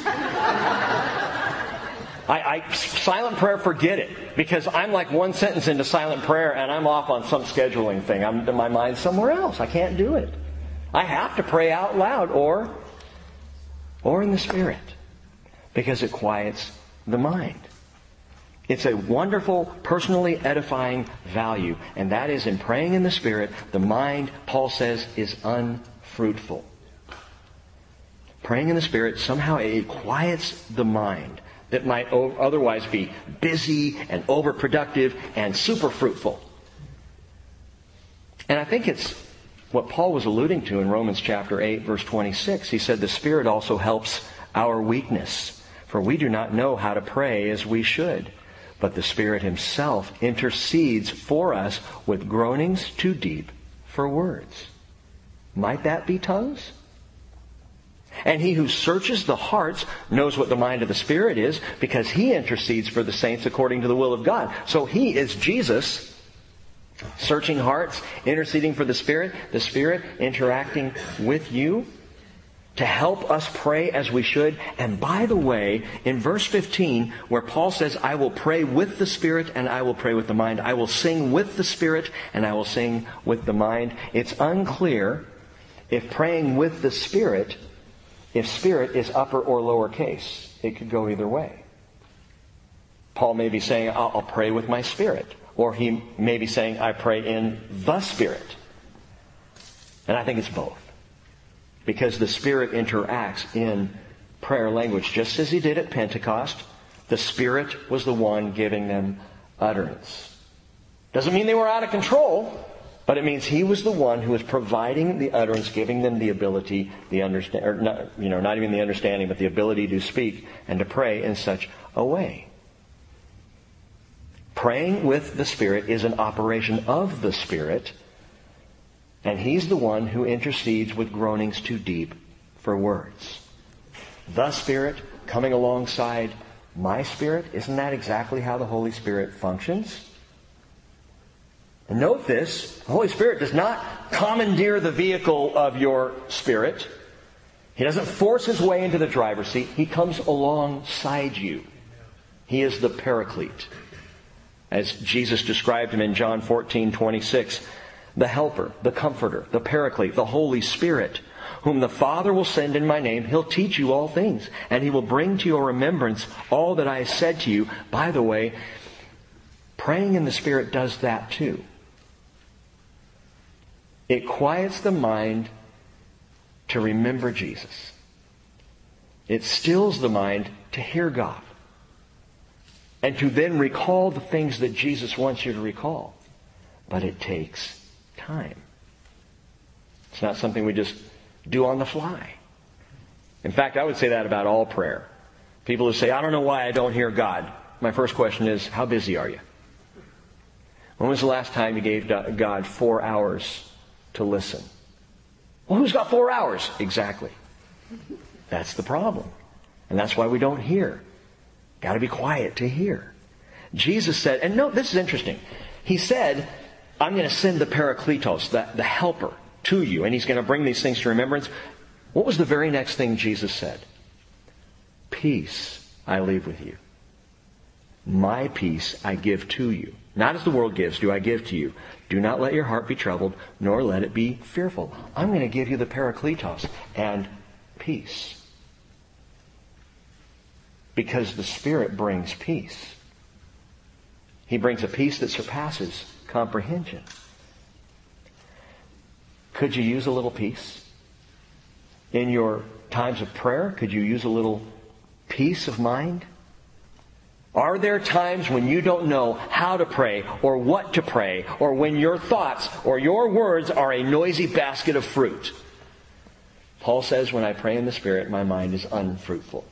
I, I silent prayer, forget it. Because I'm like one sentence into silent prayer and I'm off on some scheduling thing. I'm my mind's somewhere else. I can't do it. I have to pray out loud or, or in the Spirit. Because it quiets the mind. It's a wonderful, personally edifying value. And that is in praying in the Spirit, the mind, Paul says, is unfruitful. Praying in the Spirit, somehow it quiets the mind that might otherwise be busy and overproductive and super fruitful. And I think it's what Paul was alluding to in Romans chapter eight, verse twenty-six. He said, the Spirit also helps our weakness, for we do not know how to pray as we should. But the Spirit Himself intercedes for us with groanings too deep for words. Might that be tongues? And He who searches the hearts knows what the mind of the Spirit is, because He intercedes for the saints according to the will of God. So He is Jesus, searching hearts, interceding for the Spirit, the Spirit interacting with you to help us pray as we should. And by the way, in verse fifteen, where Paul says, I will pray with the Spirit and I will pray with the mind. I will sing with the Spirit and I will sing with the mind. It's unclear if praying with the Spirit, if Spirit is upper or lower case. It could go either way. Paul may be saying, I'll, I'll pray with my Spirit. Or he may be saying, I pray in the Spirit. And I think it's both. Because the Spirit interacts in prayer language. Just as He did at Pentecost, the Spirit was the one giving them utterance. Doesn't mean they were out of control, but it means He was the one who was providing the utterance, giving them the ability, the understand, or not, you know, not even the understanding, but the ability to speak and to pray in such a way. Praying with the Spirit is an operation of the Spirit. And He's the one who intercedes with groanings too deep for words. The Spirit coming alongside my spirit. Isn't that exactly how the Holy Spirit functions? And note this. The Holy Spirit does not commandeer the vehicle of your spirit. He doesn't force His way into the driver's seat. He comes alongside you. He is the Paraclete. As Jesus described Him in John fourteen twenty-six. The Helper, the Comforter, the Paraclete, the Holy Spirit, whom the Father will send in my name. He'll teach you all things, and He will bring to your remembrance all that I have said to you. By the way, praying in the Spirit does that too. It quiets the mind to remember Jesus. It stills the mind to hear God, and to then recall the things that Jesus wants you to recall. But it takes time. It's not something we just do on the fly. In fact, I would say that about all prayer. People who say, I don't know why I don't hear God. My first question is, how busy are you? When was the last time you gave God four hours to listen? Well, who's got four hours? Exactly. That's the problem. And that's why we don't hear. Got to be quiet to hear. Jesus said, and note, this is interesting. He said, I'm going to send the Parakletos, the, the helper, to you, and he's going to bring these things to remembrance. What was the very next thing Jesus said? Peace I leave with you. My peace I give to you. Not as the world gives, do I give to you. Do not let your heart be troubled, nor let it be fearful. I'm going to give you the Parakletos and peace. Because the Spirit brings peace. He brings a peace that surpasses comprehension. Could you use a little peace? In your times of prayer, could you use a little peace of mind? Are there times when you don't know how to pray or what to pray, or when your thoughts or your words are a noisy basket of fruit? Paul says, when I pray in the Spirit, my mind is unfruitful.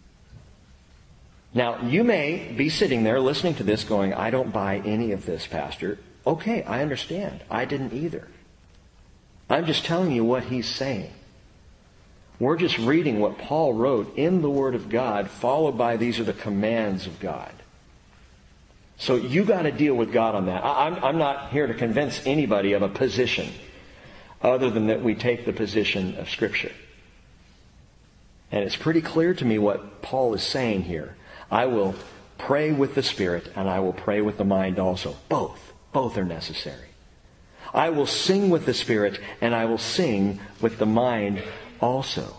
Now, you may be sitting there listening to this going, I don't buy any of this, Pastor. Okay, I understand. I didn't either. I'm just telling you what he's saying. We're just reading what Paul wrote in the Word of God, followed by these are the commands of God. So you got to deal with God on that. I'm, I'm not here to convince anybody of a position other than that we take the position of Scripture. And it's pretty clear to me what Paul is saying here. I will pray with the Spirit and I will pray with the mind also. Both. Both are necessary. I will sing with the Spirit and I will sing with the mind also.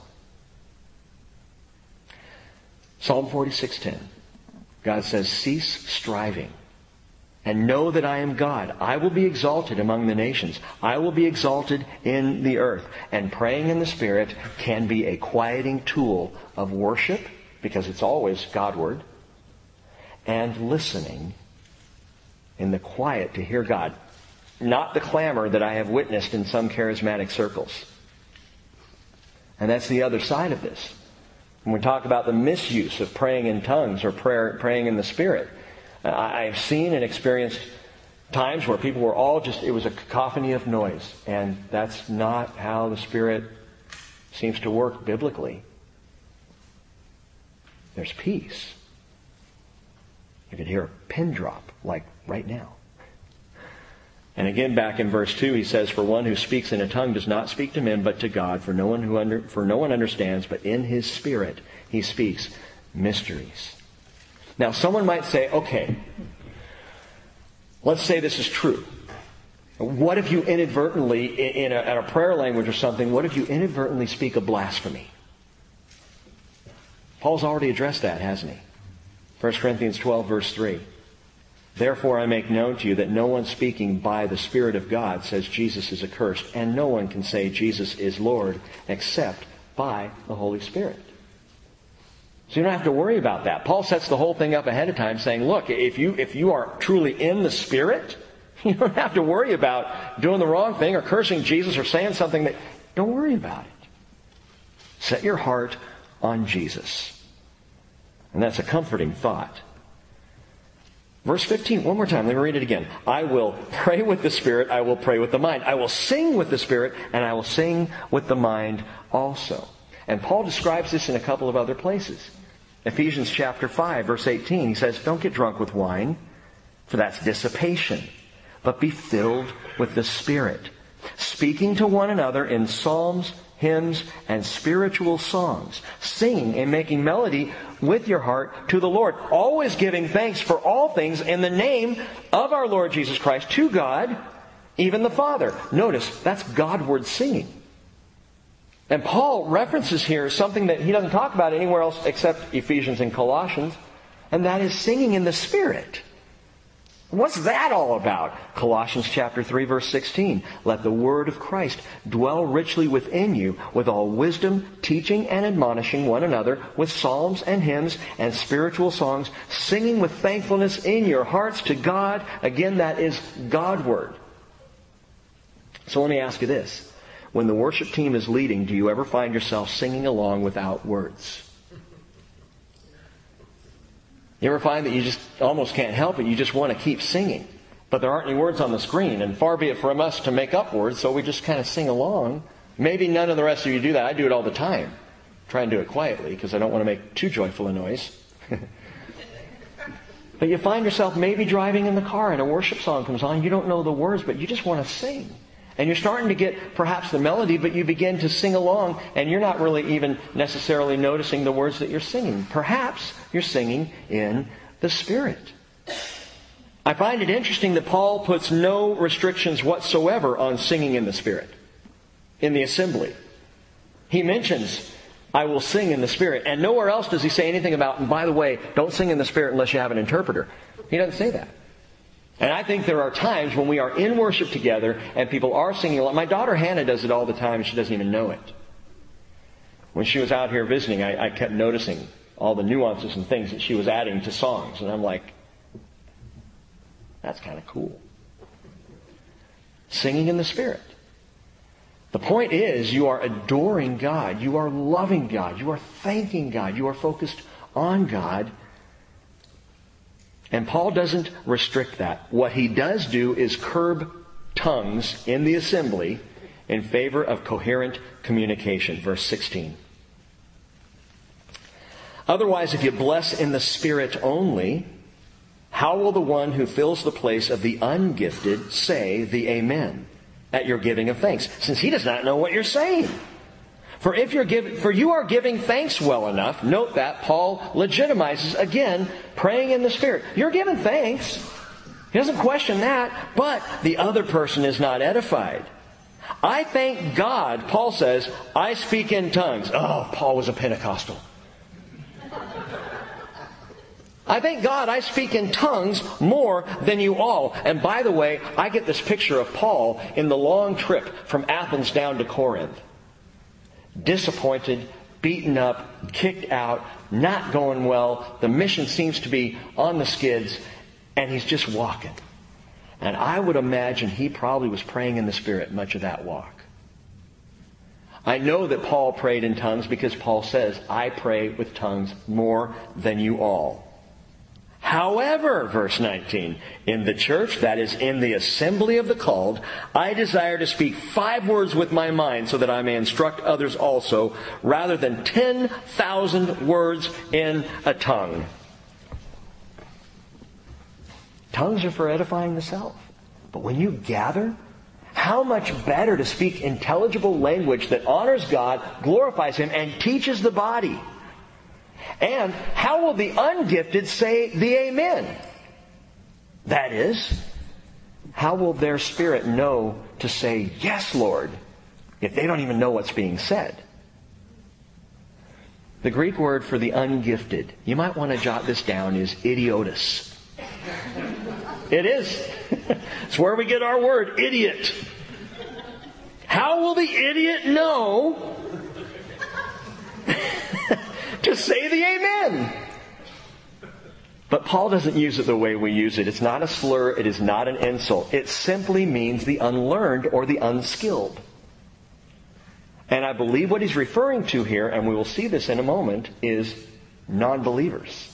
Psalm forty-six ten. God says, cease striving and know that I am God. I will be exalted among the nations. I will be exalted in the earth. And praying in the Spirit can be a quieting tool of worship, because it's always Godward, and listening in the quiet to hear God. Not the clamor that I have witnessed in some charismatic circles. And that's the other side of this. When we talk about the misuse of praying in tongues or prayer, praying in the Spirit, I've seen and experienced times where people were all just, it was a cacophony of noise. And that's not how the Spirit seems to work biblically. There's peace. You could hear a pin drop, like right now. And again, back in verse two, he says, for one who speaks in a tongue does not speak to men, but to God. For no one who under, for no one understands, but in his Spirit he speaks mysteries. Now, someone might say, okay, let's say this is true. What if you inadvertently, in a, in a prayer language or something, what if you inadvertently speak a blasphemy? Paul's already addressed that, hasn't he? First Corinthians twelve, verse three. Therefore I make known to you that no one speaking by the Spirit of God says Jesus is accursed, and no one can say Jesus is Lord except by the Holy Spirit. So you don't have to worry about that. Paul sets the whole thing up ahead of time saying, look, if you, if you are truly in the Spirit, you don't have to worry about doing the wrong thing or cursing Jesus or saying something that... Don't worry about it. Set your heart on Jesus. And that's a comforting thought. Verse fifteen, one more time, let me read it again. I will pray with the Spirit, I will pray with the mind. I will sing with the Spirit, and I will sing with the mind also. And Paul describes this in a couple of other places. Ephesians chapter five, verse eighteen, he says, don't get drunk with wine, for that's dissipation, but be filled with the Spirit, speaking to one another in psalms, hymns, and spiritual songs, singing and making melody with your heart to the Lord, always giving thanks for all things in the name of our Lord Jesus Christ to God, even the Father. Notice, that's Godward singing. And Paul references here something that he doesn't talk about anywhere else except Ephesians and Colossians, and that is singing in the Spirit. What's that all about? Colossians chapter three, verse sixteen. Let the word of Christ dwell richly within you with all wisdom, teaching and admonishing one another with psalms and hymns and spiritual songs, singing with thankfulness in your hearts to God. Again, that is Godward. So let me ask you this. when the worship team is leading, do you ever find yourself singing along without words? You ever find that you just almost can't help it? You just want to keep singing. But there aren't any words on the screen. And far be it from us to make up words, so we just kind of sing along. Maybe none of the rest of you do that. I do it all the time. Try and do it quietly because I don't want to make too joyful a noise. But you find yourself maybe driving in the car and a worship song comes on. You don't know the words, but you just want to sing. And you're starting to get perhaps the melody, but you begin to sing along, and you're not really even necessarily noticing the words that you're singing. Perhaps you're singing in the Spirit. I find it interesting that Paul puts no restrictions whatsoever on singing in the Spirit, in the assembly. He mentions, I will sing in the Spirit. And nowhere else does he say anything about, and by the way, don't sing in the Spirit unless you have an interpreter. He doesn't say that. And I think there are times when we are in worship together and people are singing along. My daughter Hannah does it all the time and she doesn't even know it. When she was out here visiting, I, I kept noticing all the nuances and things that she was adding to songs. And I'm like, that's kind of cool. Singing in the Spirit. The point is, you are adoring God. You are loving God. You are thanking God. You are focused on God. And Paul doesn't restrict that. What he does do is curb tongues in the assembly in favor of coherent communication. Verse sixteen. Otherwise, if you bless in the Spirit only, how will the one who fills the place of the ungifted say the Amen at your giving of thanks, since he does not know what you're saying? For if you're giving, for you are giving thanks well enough. Note that Paul legitimizes again praying in the Spirit. You're giving thanks. He doesn't question that, but the other person is not edified. I thank God, Paul says, I speak in tongues. Oh, Paul was a Pentecostal. I thank God I speak in tongues more than you all. And by the way, I get this picture of Paul in the long trip from Athens down to Corinth. Disappointed, beaten up, kicked out, not going well. The mission seems to be on the skids, and he's just walking. And I would imagine he probably was praying in the Spirit much of that walk. I know that Paul prayed in tongues because Paul says, I pray with tongues more than you all. However, verse nineteen, in the church, that is, in the assembly of the called, I desire to speak five words with my mind so that I may instruct others also, rather than ten thousand words in a tongue. Tongues are for edifying the self. But when you gather, how much better to speak intelligible language that honors God, glorifies Him, and teaches the body. And how will the ungifted say the Amen? That is, how will their spirit know to say, yes, Lord, if they don't even know what's being said? The Greek word for the ungifted, you might want to jot this down, is idiotus. It is. It's where we get our word, idiot. How will the idiot know to say the Amen? But Paul doesn't use it the way we use it. It's not a slur. It is not an insult. It simply means the unlearned or the unskilled. And I believe what he's referring to here, and we will see this in a moment, is non-believers.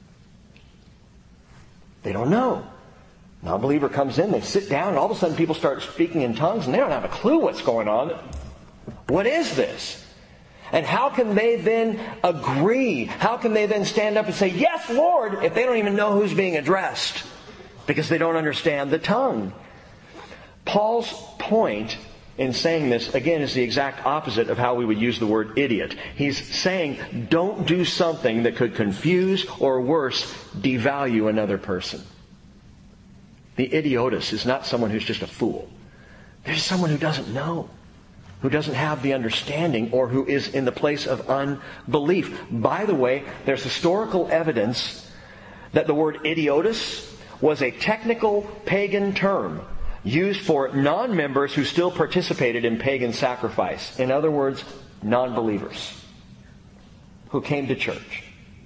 They don't know. Non-believer comes in, they sit down, and all of a sudden people start speaking in tongues, and they don't have a clue what's going on. What is this? And how can they then agree? How can they then stand up and say, yes, Lord, if they don't even know who's being addressed? Because they don't understand the tongue. Paul's point in saying this, again, is the exact opposite of how we would use the word idiot. He's saying, don't do something that could confuse or worse, devalue another person. The idiotus is not someone who's just a fool. There's someone who doesn't know, who doesn't have the understanding, or who is in the place of unbelief. By the way, there's historical evidence that the word idiotus was a technical pagan term used for non-members who still participated in pagan sacrifice. In other words, non-believers who came to church.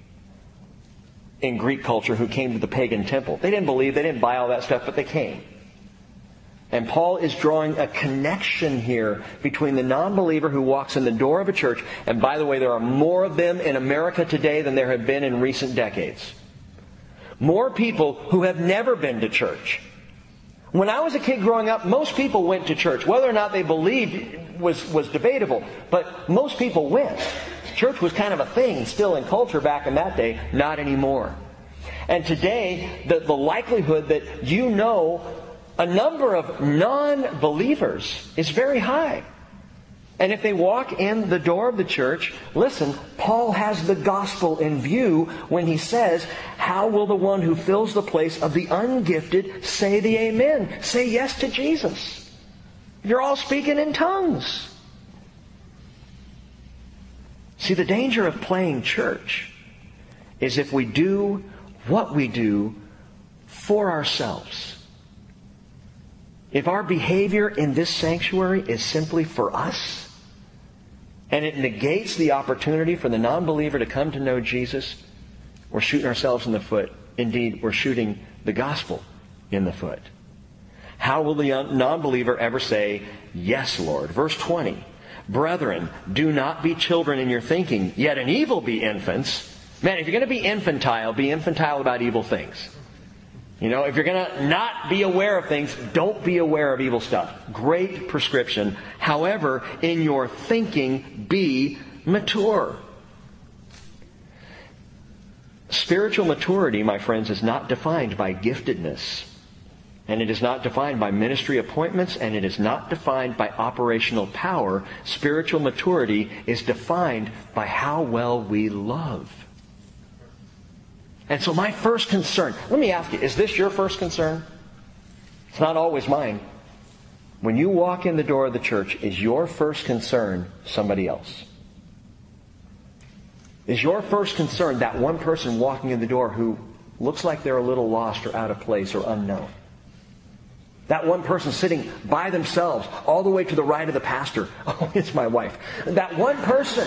In Greek culture, who came to the pagan temple. They didn't believe, they didn't buy all that stuff, but they came. And Paul is drawing a connection here between the non-believer who walks in the door of a church, and by the way, there are more of them in America today than there have been in recent decades. More people who have never been to church. When I was a kid growing up, most people went to church. Whether or not they believed was, was debatable, but most people went. Church was kind of a thing still in culture back in that day, not anymore. And today, the, the likelihood that you know a number of non-believers is very high. And if they walk in the door of the church, listen, Paul has the gospel in view when he says, how will the one who fills the place of the ungifted say the amen? Say yes to Jesus. You're all speaking in tongues. See, the danger of playing church is if we do what we do for ourselves. If our behavior in this sanctuary is simply for us, and it negates the opportunity for the non-believer to come to know Jesus, we're shooting ourselves in the foot. Indeed, we're shooting the gospel in the foot. How will the non-believer ever say, yes, Lord? Verse twenty, brethren, do not be children in your thinking, yet in evil be infants. Man, if you're going to be infantile, be infantile about evil things. You know, if you're going to not be aware of things, don't be aware of evil stuff. Great prescription. However, in your thinking, be mature. Spiritual maturity, my friends, is not defined by giftedness. And it is not defined by ministry appointments, and it is not defined by operational power. Spiritual maturity is defined by how well we love. And so my first concern, let me ask you, is this your first concern? It's not always mine. When you walk in the door of the church, is your first concern somebody else? Is your first concern that one person walking in the door who looks like they're a little lost or out of place or unknown? That one person sitting by themselves all the way to the right of the pastor. Oh, it's my wife. That one person.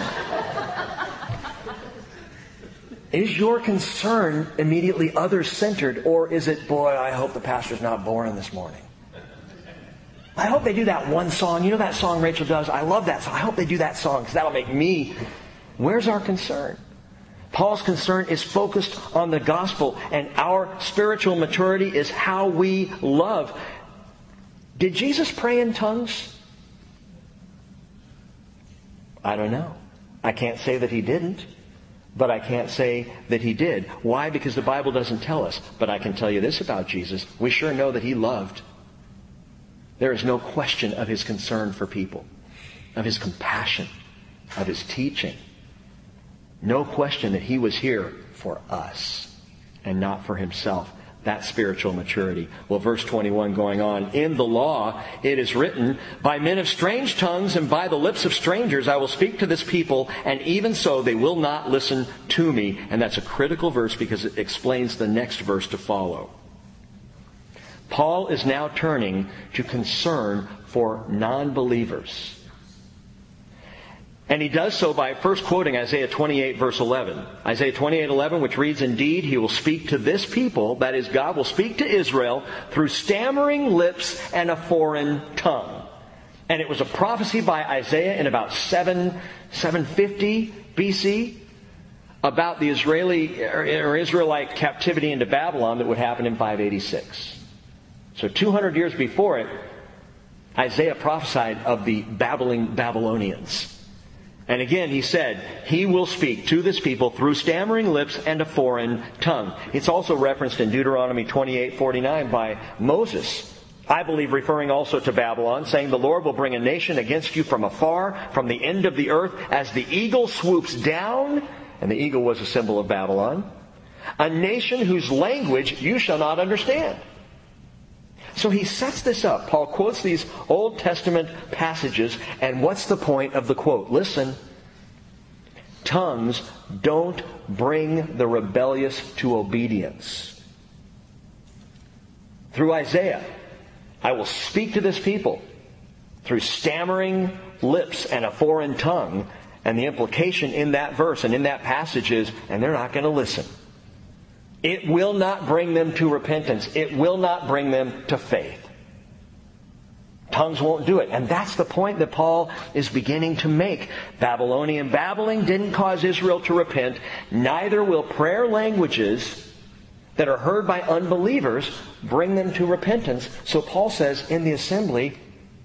Is your concern immediately others-centered, or is it, boy, I hope the pastor's not boring this morning? I hope they do that one song. You know that song Rachel does? I love that song. I hope they do that song because that'll make me... Where's our concern? Paul's concern is focused on the gospel, and our spiritual maturity is how we love. Did Jesus pray in tongues? I don't know. I can't say that He didn't. But I can't say that He did. Why? Because the Bible doesn't tell us. But I can tell you this about Jesus. We sure know that He loved. There is no question of His concern for people, of His compassion, of His teaching. No question that He was here for us and not for Himself. That's spiritual maturity. Well, verse twenty-one going on. In the law it is written, by men of strange tongues and by the lips of strangers I will speak to this people, and even so they will not listen to me. And that's a critical verse because it explains the next verse to follow. Paul is now turning to concern for non-believers. And he does so by first quoting Isaiah twenty-eight, verse eleven. Isaiah twenty-eight, eleven, which reads, indeed, He will speak to this people, that is, God will speak to Israel, through stammering lips and a foreign tongue. And it was a prophecy by Isaiah in about seven, seven fifty B C about the Israeli or Israelite captivity into Babylon that would happen in five eighty-six. So two hundred years before it, Isaiah prophesied of the babbling Babylonians. And again, he said, He will speak to this people through stammering lips and a foreign tongue. It's also referenced in Deuteronomy twenty-eight forty-nine by Moses, I believe referring also to Babylon, saying, the Lord will bring a nation against you from afar, from the end of the earth, as the eagle swoops down, and the eagle was a symbol of Babylon, a nation whose language you shall not understand. So he sets this up. Paul quotes these Old Testament passages, and what's the point of the quote? Listen. Tongues don't bring the rebellious to obedience. Through Isaiah, I will speak to this people through stammering lips and a foreign tongue. And the implication in that verse and in that passage is, and they're not going to listen. It will not bring them to repentance. It will not bring them to faith. Tongues won't do it. And that's the point that Paul is beginning to make. Babylonian babbling didn't cause Israel to repent. Neither will prayer languages that are heard by unbelievers bring them to repentance. So Paul says in the assembly,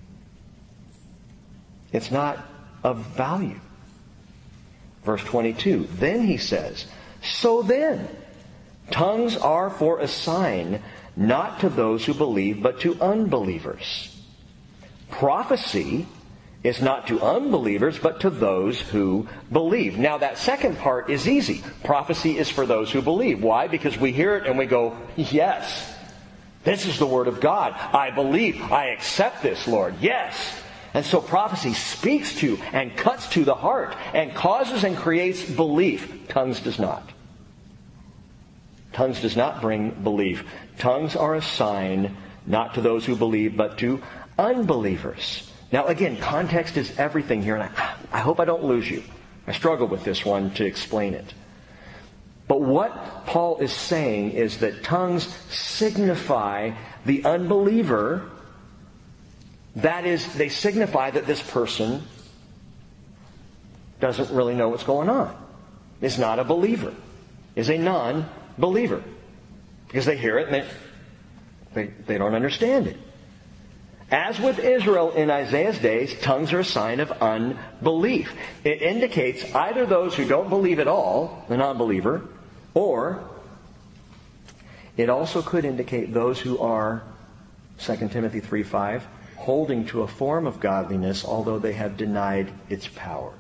it's not of value. Verse twenty-two, then he says, so then, tongues are for a sign, not to those who believe, but to unbelievers. Prophecy is not to unbelievers, but to those who believe. Now that second part is easy. Prophecy is for those who believe. Why? Because we hear it and we go, yes, this is the Word of God. I believe. I accept this, Lord. Yes. And so prophecy speaks to and cuts to the heart and causes and creates belief. Tongues does not. Tongues does not bring belief. Tongues are a sign, not to those who believe, but to unbelievers. Now again, context is everything here, and I, I hope I don't lose you. I struggle with this one to explain it. But what Paul is saying is that tongues signify the unbeliever. That is, they signify that this person doesn't really know what's going on, is not a believer, is a non-believer. Because they hear it and they, they, they don't understand it. As with Israel in Isaiah's days, tongues are a sign of unbelief. It indicates either those who don't believe at all, the non-believer, or it also could indicate those who are, Second Timothy three five, holding to a form of godliness, although they have denied its power.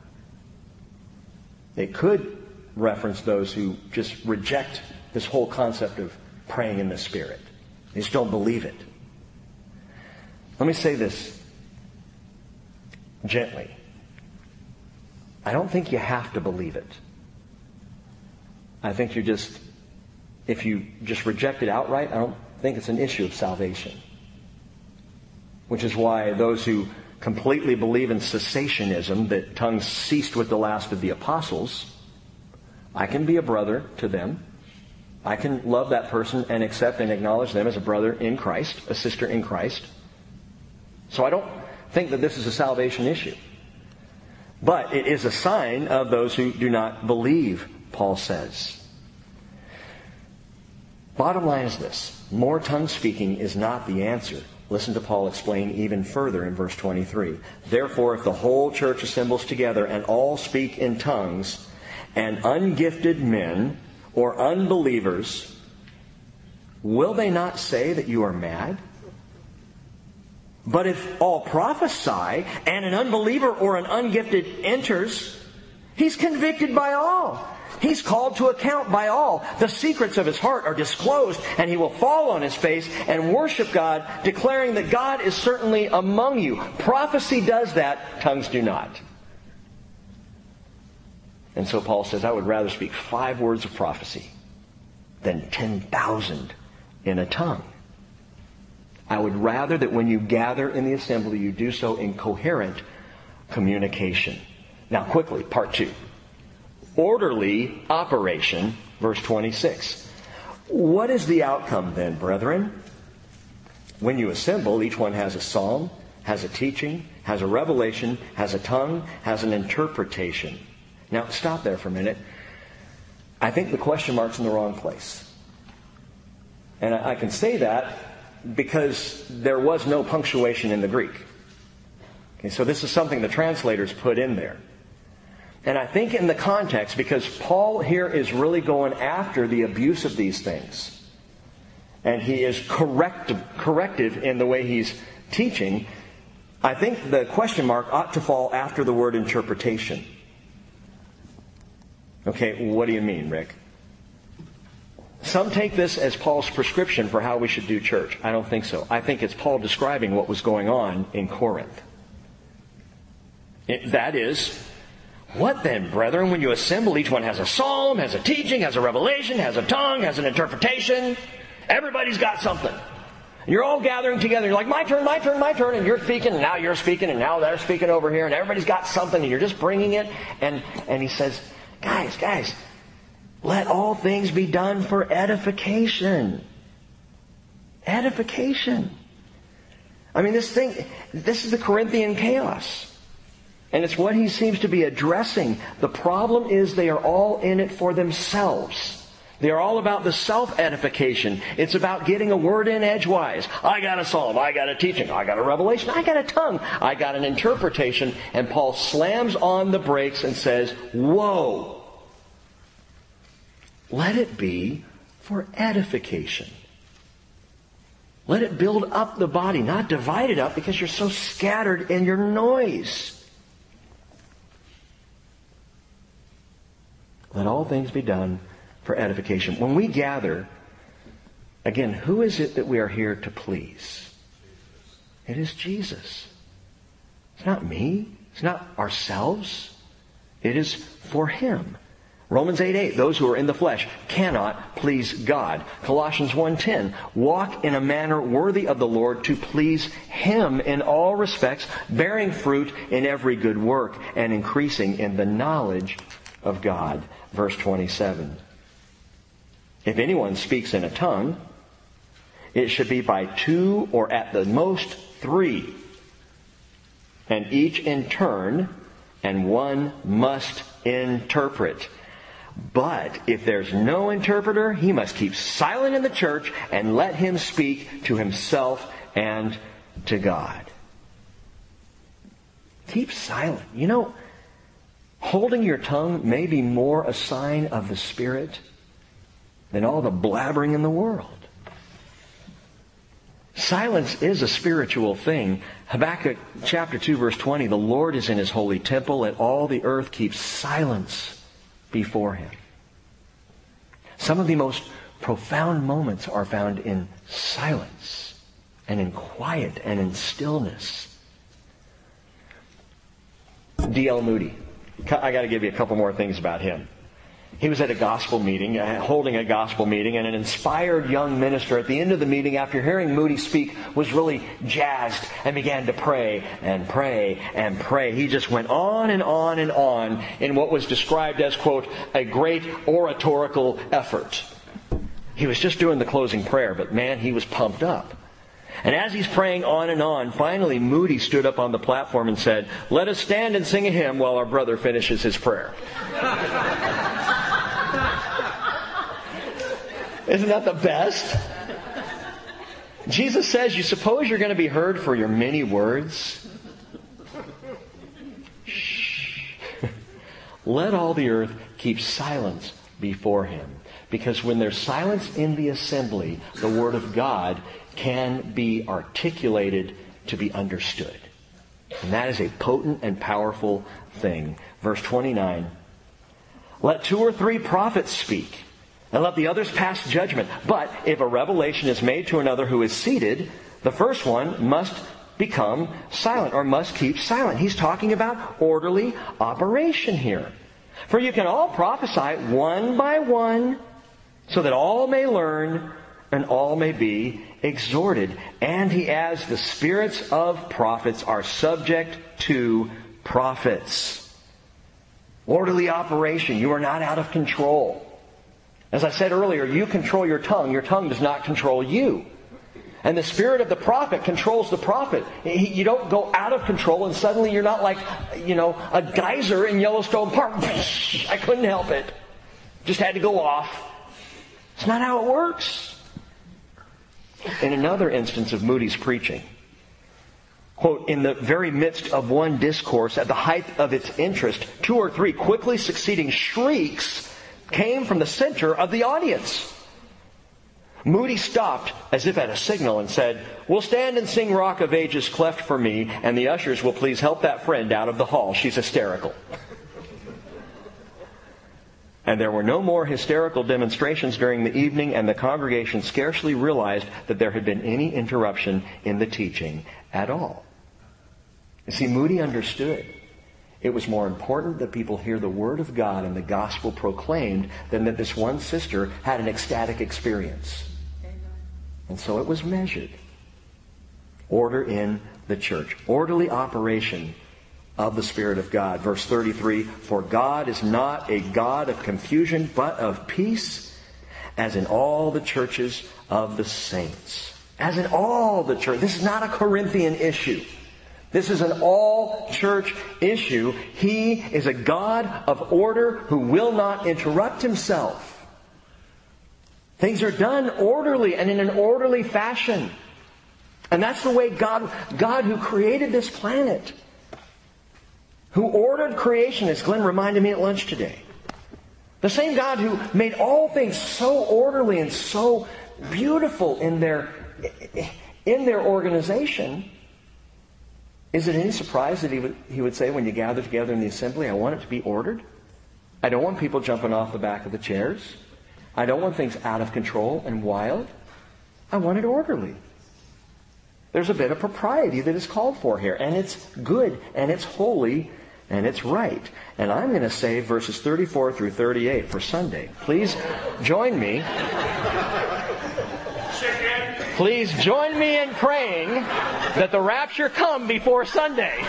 It could reference those who just reject this whole concept of praying in the Spirit. They just don't believe it. Let me say this gently. I don't think you have to believe it. I think you just, if you just reject it outright, I don't think it's an issue of salvation. Which is why those who completely believe in cessationism, that tongues ceased with the last of the apostles, I can be a brother to them. I can love that person and accept and acknowledge them as a brother in Christ, a sister in Christ. So I don't think that this is a salvation issue. But it is a sign of those who do not believe, Paul says. Bottom line is this. More tongue speaking is not the answer. Listen to Paul explain even further in verse twenty-three. Therefore, if the whole church assembles together and all speak in tongues, and ungifted men or unbelievers, will they not say that you are mad? But if all prophesy, and an unbeliever or an ungifted enters, he's convicted by all. He's called to account by all. The secrets of his heart are disclosed, and he will fall on his face and worship God, declaring that God is certainly among you. Prophecy does that, tongues do not. And so Paul says, I would rather speak five words of prophecy than ten thousand in a tongue. I would rather that when you gather in the assembly, you do so in coherent communication. Now quickly, part two. Orderly operation, verse twenty-six. What is the outcome then, brethren? When you assemble, each one has a psalm, has a teaching, has a revelation, has a tongue, has an interpretation. Now stop there for a minute. I think the question mark's in the wrong place. And I can say that because there was no punctuation in the Greek. Okay, so this is something the translators put in there. And I think in the context, because Paul here is really going after the abuse of these things, and he is corrective, corrective in the way he's teaching, I think the question mark ought to fall after the word interpretation. Okay, what do you mean, Rick? Some take this as Paul's prescription for how we should do church. I don't think so. I think it's Paul describing what was going on in Corinth. It, that is, what then, brethren, when you assemble, each one has a psalm, has a teaching, has a revelation, has a tongue, has an interpretation. Everybody's got something. And you're all gathering together. You're like, my turn, my turn, my turn. And you're speaking, and now you're speaking, and now they're speaking over here. And everybody's got something, and you're just bringing it. And, and he says, guys, guys, let all things be done for edification. Edification. I mean, this thing, this is the Corinthian chaos. And it's what he seems to be addressing. The problem is they are all in it for themselves. They are all about the self-edification. It's about getting a word in edgewise. I got a psalm. I got a teaching. I got a revelation. I got a tongue. I got an interpretation. And Paul slams on the brakes and says, whoa. Let it be for edification. Let it build up the body, not divide it up because you're so scattered in your noise. Let all things be done for edification. When we gather, again, who is it that we are here to please? It is Jesus. It's not me. It's not ourselves. It is for Him. Romans eight eight, those who are in the flesh cannot please God. Colossians one ten, walk in a manner worthy of the Lord to please Him in all respects, bearing fruit in every good work and increasing in the knowledge of God. Verse twenty-seven. If anyone speaks in a tongue, it should be by two or at the most three, and each in turn, and one must interpret. But if there's no interpreter, he must keep silent in the church and let him speak to himself and to God. Keep silent. You know, holding your tongue may be more a sign of the Spirit than all the blabbering in the world. Silence is a spiritual thing. Habakkuk chapter two verse twenty, the Lord is in His holy temple and all the earth keeps silence before Him. Some of the most profound moments are found in silence and in quiet and in stillness. D L Moody. I got to give you a couple more things about him. He was at a gospel meeting, holding a gospel meeting, and an inspired young minister at the end of the meeting, after hearing Moody speak, was really jazzed and began to pray and pray and pray. He just went on and on and on in what was described as, quote, a great oratorical effort. He was just doing the closing prayer, but man, he was pumped up. And as he's praying on and on, finally Moody stood up on the platform and said, "Let us stand and sing a hymn while our brother finishes his prayer." Isn't that the best? Jesus says, you suppose you're going to be heard for your many words? Shh. Let all the earth keep silence before Him. Because when there's silence in the assembly, the Word of God can be articulated to be understood. And that is a potent and powerful thing. Verse twenty-nine. Let two or three prophets speak, and let the others pass judgment. But if a revelation is made to another who is seated, the first one must become silent, or must keep silent. He's talking about orderly operation here. For you can all prophesy one by one, so that all may learn and all may be exhorted. And he adds, the spirits of prophets are subject to prophets. Orderly operation. You are not out of control. As I said earlier, you control your tongue. Your tongue does not control you. And the spirit of the prophet controls the prophet. You don't go out of control and suddenly you're not like, you know, a geyser in Yellowstone Park. I couldn't help it. Just had to go off. It's not how it works. In another instance of Moody's preaching, quote, in the very midst of one discourse, at the height of its interest, two or three quickly succeeding shrieks came from the center of the audience. Moody stopped as if at a signal and said, "We'll stand and sing Rock of Ages cleft for me, and the ushers will please help that friend out of the hall. She's hysterical." And there were no more hysterical demonstrations during the evening, and the congregation scarcely realized that there had been any interruption in the teaching at all. You see, Moody understood it was more important that people hear the Word of God and the gospel proclaimed than that this one sister had an ecstatic experience. And so it was measured. Order in the church. Orderly operation of the Spirit of God. Verse thirty-three, for God is not a God of confusion, but of peace, as in all the churches of the saints. As in all the church. This is not a Corinthian issue. This is an all-church issue. He is a God of order who will not interrupt Himself. Things are done orderly and in an orderly fashion. And that's the way God, God who created this planet, who ordered creation, as Glenn reminded me at lunch today. The same God who made all things so orderly and so beautiful in their, in their organization. Is it any surprise that he would, he would say when you gather together in the assembly, I want it to be ordered? I don't want people jumping off the back of the chairs. I don't want things out of control and wild. I want it orderly. There's a bit of propriety that is called for here. And it's good, and it's holy, and it's right. And I'm going to say verses thirty-four through thirty-eight for Sunday. Please join me. Please join me in praying that the rapture come before Sunday.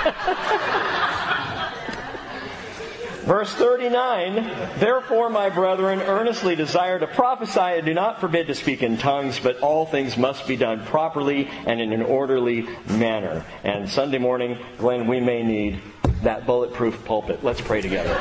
Verse thirty-nine, therefore, my brethren, earnestly desire to prophesy. I do not forbid to speak in tongues, but all things must be done properly and in an orderly manner. And Sunday morning, Glenn, we may need that bulletproof pulpit. Let's pray together.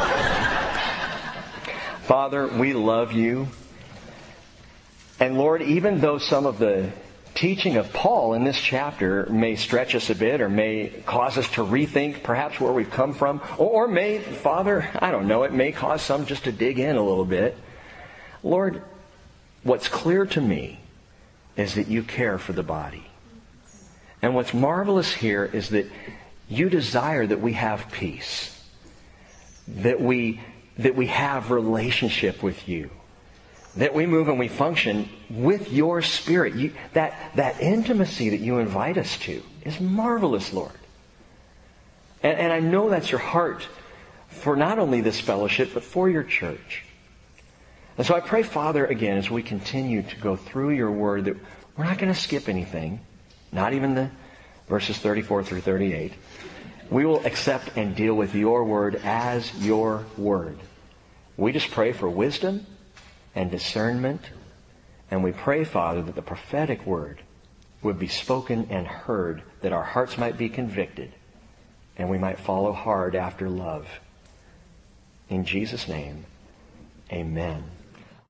Father, we love You. And Lord, even though some of the teaching of Paul in this chapter may stretch us a bit or may cause us to rethink perhaps where we've come from, or, or may, Father, I don't know, it may cause some just to dig in a little bit. Lord, what's clear to me is that You care for the body. And what's marvelous here is that You desire that we have peace, that we, that we have relationship with You, that we move and we function with Your Spirit. You, that, that intimacy that You invite us to is marvelous, Lord. And, and I know that's Your heart for not only this fellowship, but for Your church. And so I pray, Father, again, as we continue to go through Your Word, that we're not going to skip anything, not even the verses thirty-four through thirty-eight. We will accept and deal with Your Word as Your Word. We just pray for wisdom and discernment. And we pray, Father, that the prophetic word would be spoken and heard, that our hearts might be convicted, and we might follow hard after love. In Jesus' name, amen.